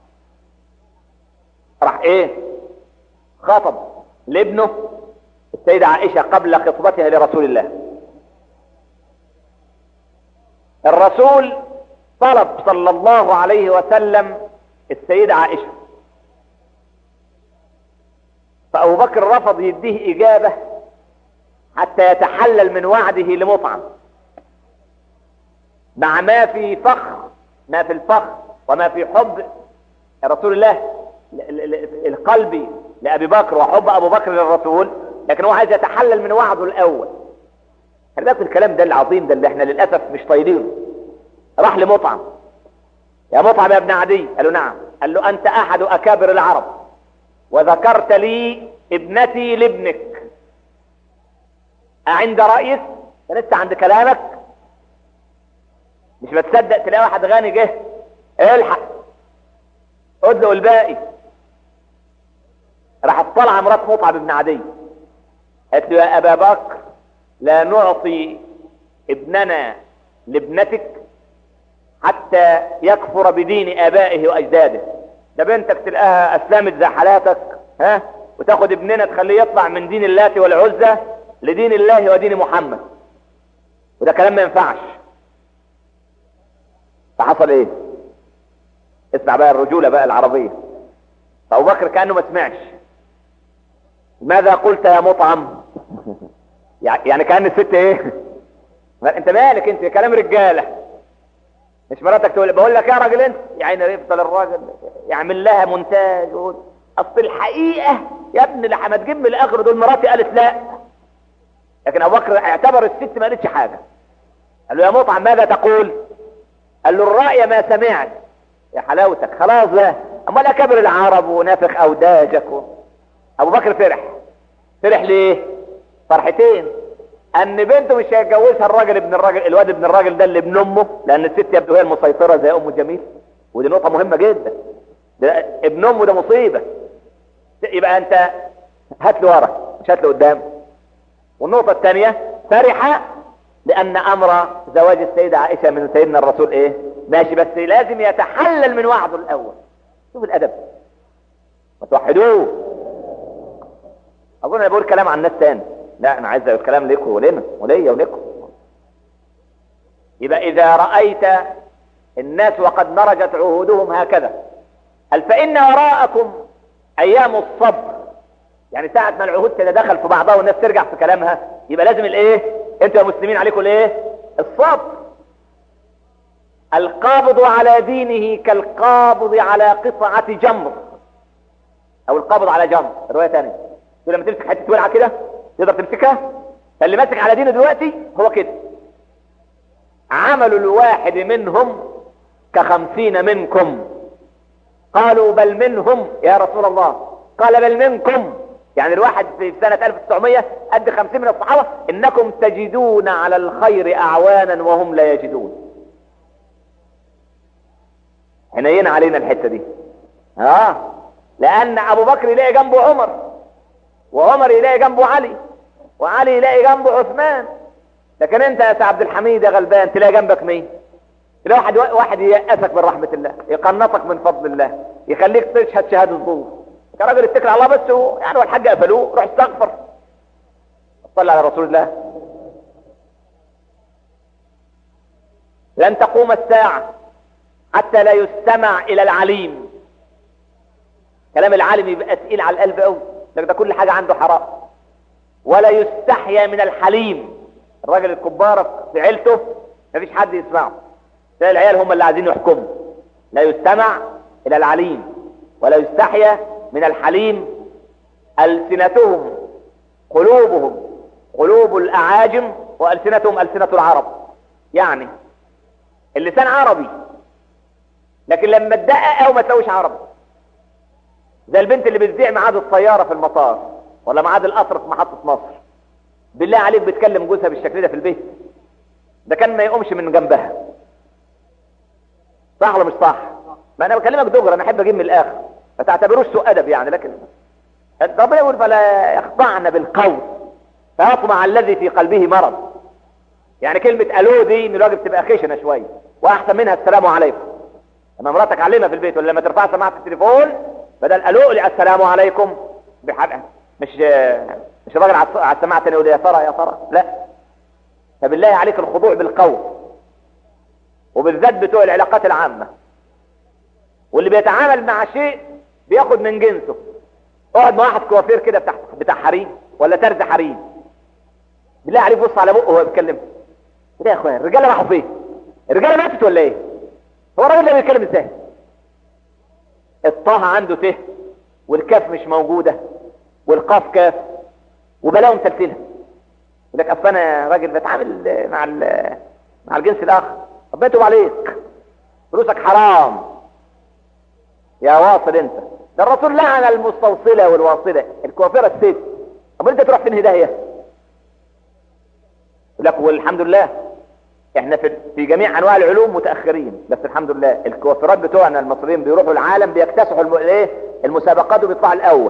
راح ايه خطب لابنه السيدة عائشة قبل خطبتها لرسول الله. الرسول طلب صلى الله عليه وسلم السيدة عائشة، فابو بكر رفض يديه اجابة حتى يتحلل من وعده لمطعم، مع ما في فخر، ما في الفخر وما في حب رسول الله القلبي لأبي بكر وحب أبو بكر للرسول، لكن هو عايز يتحلل من وعده الأول. خلي بالك الكلام ده العظيم ده اللي احنا للأسف مش طايلينه. راح لمطعم، يا مطعم يا ابن عدي. قال له نعم. قال له أنت أحد أكابر العرب وذكرت لي ابنتي لابنك، أعند رأيك؟ لسه عند كلامك؟ مش بتصدق تلاقي واحد غني جه الحق ادلقوا الباقي. راح اطلع مرات مطعم بن عدي قالت له يا ابا بكر لا نعطي ابننا لابنتك حتى يكفر بدين ابائه واجداده. ده بنتك تلقاها اسلمت زي حالاتك، ها، وتاخد ابننا تخليه يطلع من دين اللات والعزى لدين الله ودين محمد، وده كلام ما ينفعش. فحصل ايه؟ اسمع بقى الرجولة بقى العربية. فأبو بكر كأنه ما سمعش. ماذا قلت يا مطعم؟ يعني كأن الست ايه؟ انت مالك انت؟ كلام رجالة. مش مراتك تقول بقول لك يا راجل انت، يعني يفضل الراجل يعمل لها مونتاج يقول اصل الحقيقة يا ابني لما تجيب من الاخر دول مراتي قالت لا. لكن ابو بكر اعتبر الست ما قالتش حاجة. قال له يا مطعم ماذا تقول؟ قال له الرأي ما سمعت. يا حلاوتك خلاص بقى، امال اكابر العرب ونافخ اوداجك ابو بكر فرح ليه؟ فرحتين. ان بنته مش هيتجوزها الراجل ابن الراجل، الواد ابن الراجل ده اللي ابن امه، لان الست يبدو هي المسيطره زي ام جميل، ودي نقطه مهمه جدا. ده ابن امه ده مصيبه. يبقى انت هات له ورا مش هات له قدام. والنقطه الثانيه فرح لان امر زواج السيده عائشه من سيدنا الرسول ايه؟ ماشي، بس لازم يتحلل من وعده الاول. شوف الادب، ما توحدوه. اظن انا بقول كلام عن الناس تاني، لا انا عايز اقول كلام لكم ولنا وليا ولكم. يبقى اذا رايت الناس وقد مرجت عهودهم هكذا، قال فان وراءكم ايام الصبر، يعني ساعة ما العهود تتدخل في بعضها والناس ترجع في كلامها، يبقى لازم الايه؟ انتوا يا مسلمين عليكم الايه؟ الصبر. القابض على دينه كالقابض على قطعة جمر، او القابض على جمر، رواية تانية. لما تمسك حتة ولعة كده تقدر تمسكها؟ فاللي ماسك على دينه دلوقتي هو كده. عمل الواحد منهم ك50 منكم. قالوا بل منهم يا رسول الله. قال بل منكم، يعني الواحد في سنة 1900 قد 50 من الصحابة. انكم تجدون على الخير اعوانا وهم لا يجدون. حنين علينا الحتة دي. لان ابو بكر يلاقي جنبه عمر، وعمر يلاقي جنبه علي، وعلي يلاقي جنبه عثمان. لكن انت يا سي عبد الحميد يا غلبان تلاقي جنبك مين؟ تلاقي واحد ييأسك من رحمة الله، يقنطك من فضل الله، يخليك تشهد شهادة زور. كراجل اتكل على الله بس يعني والحاج قفلوه روح استغفر. صلى على رسول الله. لن تقوم الساعة حتى لا يستمع الى العليم. كلام العالم يبقى تقيل على القلب قوي، ده كل حاجة عنده حرام. ولا يستحيا من الحليم. الراجل الكبار في عيلته مفيش حد يسمعه، تلاقي العيال هم اللي عايزين يحكموا. لا يستمع الى العليم ولا يستحيا من الحليم. ألسنتهم قلوبهم قلوب الأعاجم وألسنتهم ألسنة العرب. يعني اللسان عربي لكن لما تدقق او ما تلاقوش عربي. زي البنت اللي بتذيع ميعاد الطيارة في المطار ولا ميعاد القطر في محطة مصر، بالله عليك بتكلم جوزها بالشكل ده في البيت؟ ده كان ما يقومش من جنبها. صح ولا مش صح؟ ما انا بكلمك دغري، انا احب اجيب من الاخر، ما تعتبروش سوء ادب يعني. لكن ربنا يقول فلا يخضعن بالقول فيطمع الذي في قلبه مرض. يعني كلمة الو دي من الواجب تبقى خشنة شوية، واحسن منها السلام عليكم. لما مراتك علمها في البيت ولا لما ترفع سماعة التليفون بدل الو السلام عليكم بحقها، مش الراجل على السماعة تاني يقول يا ترى يا ترى، لا. فبالله عليك الخضوع بالقول، وبالذات بتوع العلاقات العامة واللي بيتعامل مع شيء بياخد من جنسه. اقعد مع واحد كوافير كده بتاع حريم ولا ترز حريم، بالله عليك بص على بقه وهو بيتكلم كده. يا اخوان الرجاله راحوا فين؟ الرجاله ماتت ولا ايه؟ هو الراجل ده بيتكلم ازاي؟ الطه عنده ته والكاف مش موجوده والقاف كاف وبلاهم تلتينها. يقول لك اصل انا راجل بتعامل مع الجنس الاخر. ربنا يتوب عليك، فلوسك حرام يا واصل انت. ده الرسول لعن المستوصله والواصله الكوافره الست. امال انت تروح فين هدايه؟ يقول لك والحمد لله احنا في جميع انواع العلوم متاخرين، بس الحمد لله الكوافرات بتوعنا المصريين بيروحوا العالم بيكتسحوا المسابقات وبيطلعوا الاول.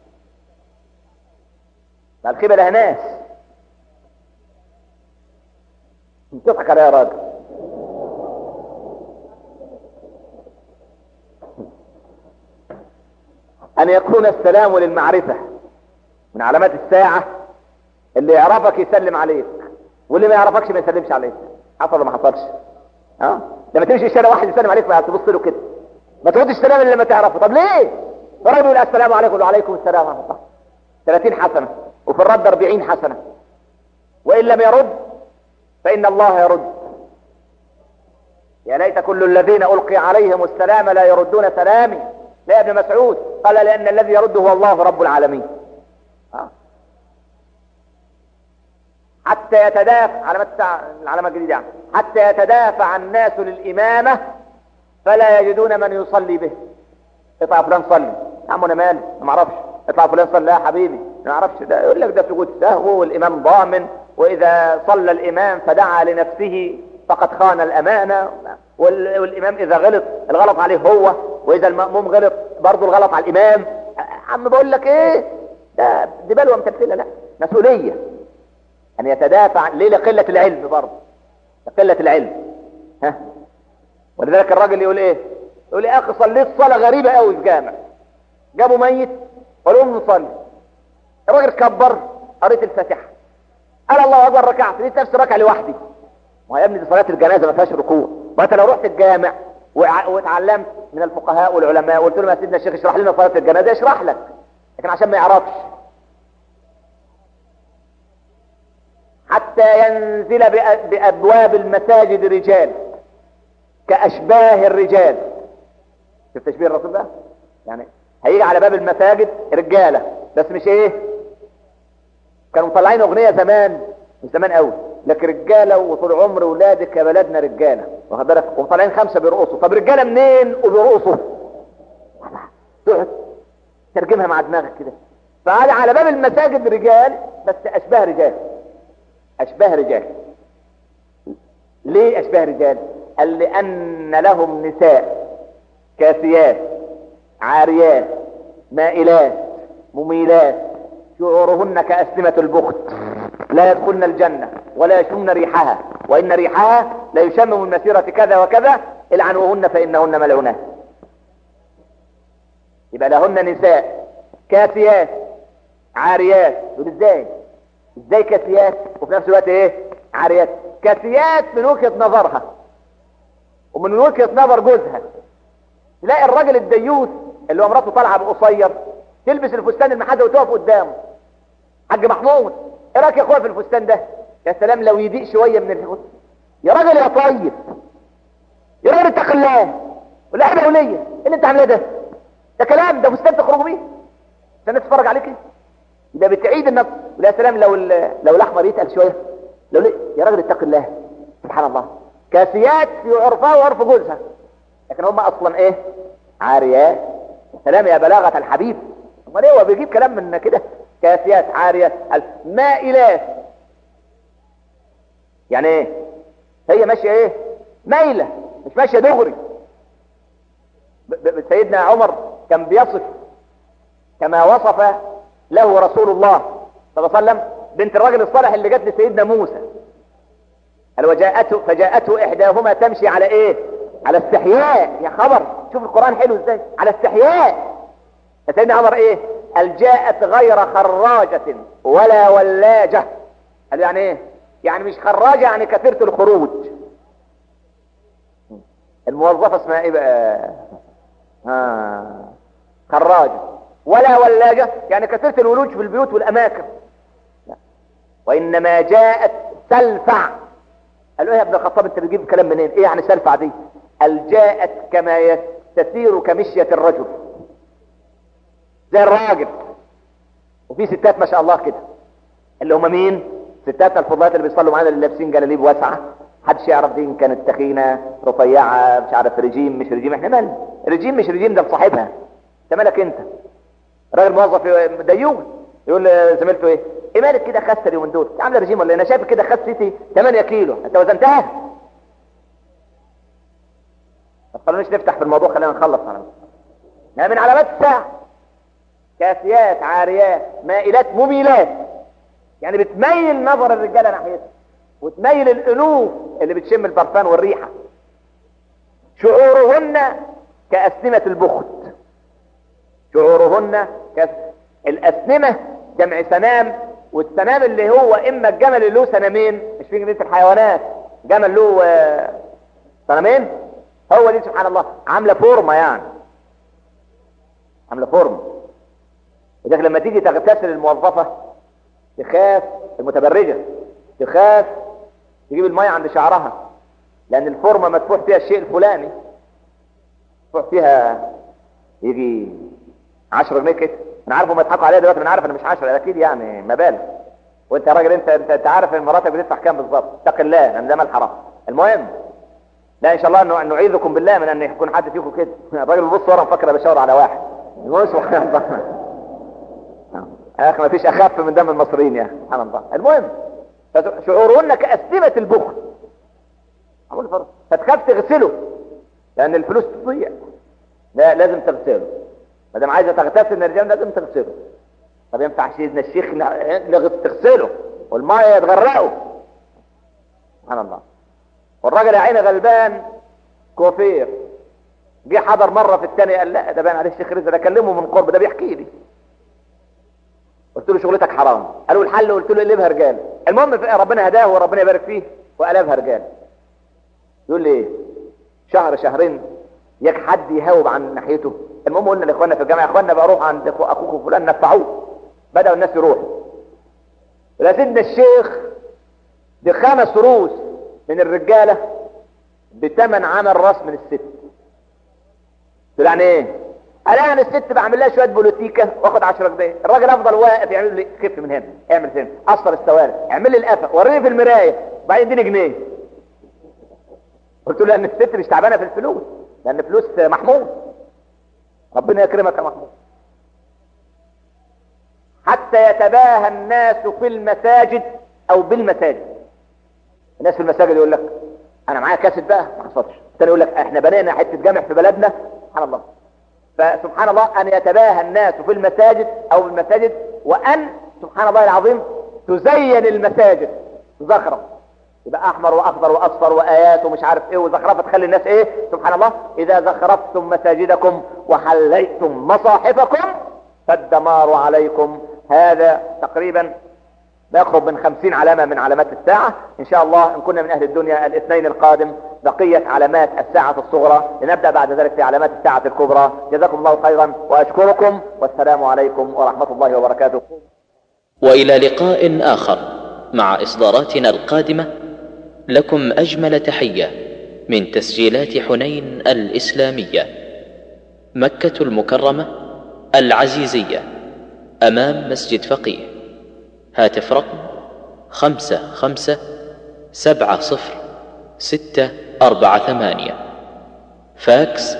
ما الخيبه لها ناس. تضحك عليا يا راجل. ان يكون السلام للمعرفه من علامات الساعه. اللي يعرفك يسلم عليك واللي ما يعرفكش ما يسلمش عليك. حصل ولا ما حصلش؟ لما تمشي الشارع واحد يسلم عليك ما تبص له كده، ما تردش السلام الا لما تعرفه. طب ليه؟ الراجل يقول السلام عليكم وعليكم السلام ورحمه الله، 30 حسنه وفي الرد 40 حسنه. وان لم يرد فان الله يرد. يا ليت كل الذين القي عليهم السلام لا يردون سلامي. لا ابن مسعود قال لان الذي يرد هو الله رب العالمين. حتى يتدافع علامات الساعة، العلامة الجديدة يعني. حتى يتدافع الناس للإمامة فلا يجدون من يصلي به. اطلع فلان صلي يا عم انا مالي ما اعرفش. اطلع فلان صلي يا حبيبي ما اعرفش. ده يقول لك ده سجود سهو والإمام ضامن، وإذا صلى الإمام فدعا لنفسه فقد خان الأمانة، والإمام إذا غلط الغلط عليه هو، وإذا المأموم غلط برضه الغلط على الإمام. عم بقول لك إيه دي بلوى متمثلة. لا، مسؤولية أن يتدافع. ليه؟ لقلة العلم برضه، لقلة العلم. ولذلك الراجل يقول ايه؟ يقول يا اخي صليت صلاة غريبة قوي في جامع، جابوا ميت قالوا لهم نصلي. الراجل كبر، قريت الفاتحة، قال الله اكبر، ركعت، لقيت نفسي راكع لوحدي. ما يا ابني دي صلاة الجنازة ما فيهاش ركوع. وانت لو رحت الجامع واتعلمت من الفقهاء والعلماء وقلت لهم يا سيدنا الشيخ اشرح لنا صلاة الجنازة، يشرح لك، لكن عشان ما يعرفش حتى ينزل بأبواب المساجد رجال كأشباه الرجال. شوف تشبيه الرسول ده، يعني هيجي على باب المساجد رجالة، بس مش ايه، كانوا مطلعين اغنية زمان، مش زمان قوي، لكن رجالة وطول عمر ولادك يا بلدنا رجالة، واخد بالك، ومطلعين 5 بيرقصوا. طب رجالة منين وبيرقصوا؟ تقعد ترجمها مع دماغك كده. فقال على باب المساجد رجال بس اشباه رجال، اشباه رجال. ليه اشباه رجال؟ قال لان لهم نساء كاسيات عاريات مائلات مميلات شعورهن كأسلمة البخت لا يدخلن الجنة ولا يشمن ريحها وإن ريحها لا يشم من مسيرة كذا وكذا العنوهن فإنهن ملعونات. يبقى لهن نساء كاسيات عاريات. يقول ازاي كاسيات وفي نفس الوقت ايه عاريات؟ كاسيات من وجهة نظرها ومن وجهة نظر جوزها. تلاقي الراجل الديوث اللي هو مراته طالعه بقصير تلبس الفستان المحدد وتقف قدامه، حاج محمود ايه رايك يا اخويا في الفستان ده؟ يا سلام لو يضيق شويه من الفستان. يا راجل يا طيب، يا راجل اتق الله ولا حاجه وليه ايه اللي انت عاملاه ده؟ ده كلام، ده فستان تخرجوا بيه عشان الناس تتفرج عليك. يبقى بتعيد النفس. ويا سلام لو الاحمر يتقل شويه، لو ليه يا راجل اتق الله. سبحان الله، كاسيات في عرفها وعرف جوزها، لكن هم اصلا ايه عاريات. سلام يا بلاغة الحبيب. امال ايه هو بيجيب كلام من كده؟ كاسيات عاريات مائلات. يعني ايه؟ هي ماشيه ايه مايله، مش ماشيه دغري. سيدنا عمر كان بيصف كما وصف له رسول الله صلى الله عليه وسلم بنت الرجل الصالح اللي جت لسيدنا موسى. قال فجاءته احداهما تمشي على ايه؟ على استحياء. يا خبر، شوف القرآن حلو ازاي، على استحياء. سيدنا عمر ايه؟ قال جاءت غير خراجة ولا ولاجة. قال يعني ايه؟ يعني مش خراجة، يعني كثيرة الخروج. الموظفة اسمها ايه بقى؟ خراجة. ولا ولاجة يعني كثيرة الولوج في البيوت والاماكن. لا. وانما جاءت سلفع. قالوا ايه يا ابن الخطاب انت بتجيب كلام منين؟ ايه يعني سلفع دي؟ قال جاءت كما تسير كمشية الرجل، زي الراجل. وفي ستات ما شاء الله كده، اللي هم مين؟ ستاتنا الفضلات اللي بيصلوا معانا، اللي لابسين جلاليب واسعه، محدش يعرف دي ان كانت تخينه رفيعه مش عارف رجيم مش رجيم. احنا مالنا رجيم مش رجيم، ده لصاحبها. انت مالك انت؟ راجل موظف ديون يقول لزميلته ايه مالك كده خاسه اليومين دول؟ عامله رجيم ولا انا شايف كده خستي 8 كيلو، انت وزنتها؟ ما تخلونيش نفتح في الموضوع، خلينا نخلص على من علامات الساعه. كاسيات عاريات مائلات مميلات، يعني بتميل نظر الرجاله ناحيتها وتميل الانوف اللي بتشم البرفان والريحه. شعورهن كأسنمة البخت. شعورهن الأسنمة جمع سنام، والسنام اللي هو اما الجمل اللي له سنامين، مش في جنينة الحيوانات جمل له سنامين، هو دي سبحان الله عامله فورمه، يعني عامله فورمه. وذلك لما تيجي تغتسل الموظفه تخاف، المتبرجه تخاف تجيب الميه عند شعرها، لان الفورمه مدفوع فيها الشيء الفلاني، مدفوع فيها يجي 10 جنيه كده. انا عارف هم يضحكوا عليا دلوقتي، انا عارف انا مش 10 اكيد، يعني مبالغ. وانت يا راجل انت عارف ان مراتك بتدفع كام بالظبط، اتق الله لان ده مال حرام. المهم لا ان شاء الله انه نعيذكم بالله من ان يكون حد فيكم كده. الراجل بيبص ورا مفكر بشاور على واحد، مش سبحان الله يا اخي ما فيش اخف من دم المصريين يا سبحان الله. المهم شعورهن كأسنمة البخل، فتخاف تغسله لان الفلوس تضيع. لا لازم تغسله، ما دام عايزه تغتسل الرجال لازم تغسله. طب ينفع سيدنا الشيخ تغسله والميه يتغرقوا؟ سبحان الله. والراجل يا عيني غلبان كوفير، جه حضر مره في الثانيه قال لا ده باين عليه الشيخ رزق، ده كلمه من قرب، ده بيحكي لي. قلت له شغلتك حرام. قالوا الحل، قلت له قلبها رجال. المهم ربنا هداه وربنا يبارك فيه وقلبها رجال. يقول لي شهر شهرين ياك حد يهاوب عن ناحيته. المهم قلنا لاخواننا في الجامعه، يا اخواننا بقى روحوا عند اخوكم فلان نفعوه. بداوا الناس يروحوا. ولا سيدنا الشيخ دي 5 روس من الرجالة بتمن عمل راس من الست. تقول يعني ايه؟ قال انا الست بعمل لها شويه بوليتيكا واخد 10 جنيه، الراجل افضل واقف يعمل لي كف من هنا، اعمل هنا، قصر السواري، اعمل لي القفا، وريني في المرايه، وبعدين اديني جنيه. قلت له لان الست مش تعبانه في الفلوس، لان فلوس محمود. ربنا يكرمك يا محمود. حتى يتباهى الناس في المساجد او بالمساجد. الناس في المساجد يقول لك انا معايا كاسيت بقى ما حصلش، الثاني يقول لك احنا بنينا حته جامع في بلدنا. سبحان الله. فسبحان الله ان يتباهى الناس في المساجد او بالمساجد، وان سبحان الله العظيم تزين المساجد زخرف، يبقى احمر واخضر واصفر وايات ومش عارف ايه وزخرفه، تخلي الناس ايه؟ سبحان الله. اذا زخرفتم مساجدكم وحليتم مصاحفكم فالدمار عليكم. هذا تقريبا ما يقرب من 50 علامة من علامات الساعة. ان شاء الله ان كنا من اهل الدنيا الاثنين القادم بقية علامات الساعة الصغرى، لنبدأ بعد ذلك في علامات الساعة الكبرى. جزاكم الله خيرا واشكركم، والسلام عليكم ورحمة الله وبركاته. وإلى لقاء آخر مع إصداراتنا القادمة. لكم أجمل تحية من تسجيلات حنين الإسلامية، مكة المكرمة العزيزية، أمام مسجد فقيه. هاتف رقم 55700648، فاكس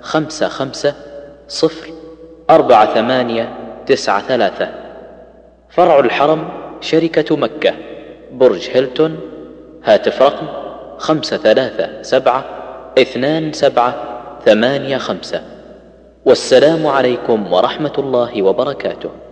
55048893. فرع الحرم شركة مكة، برج هيلتون. هاتف رقم 5372785. والسلام عليكم ورحمة الله وبركاته.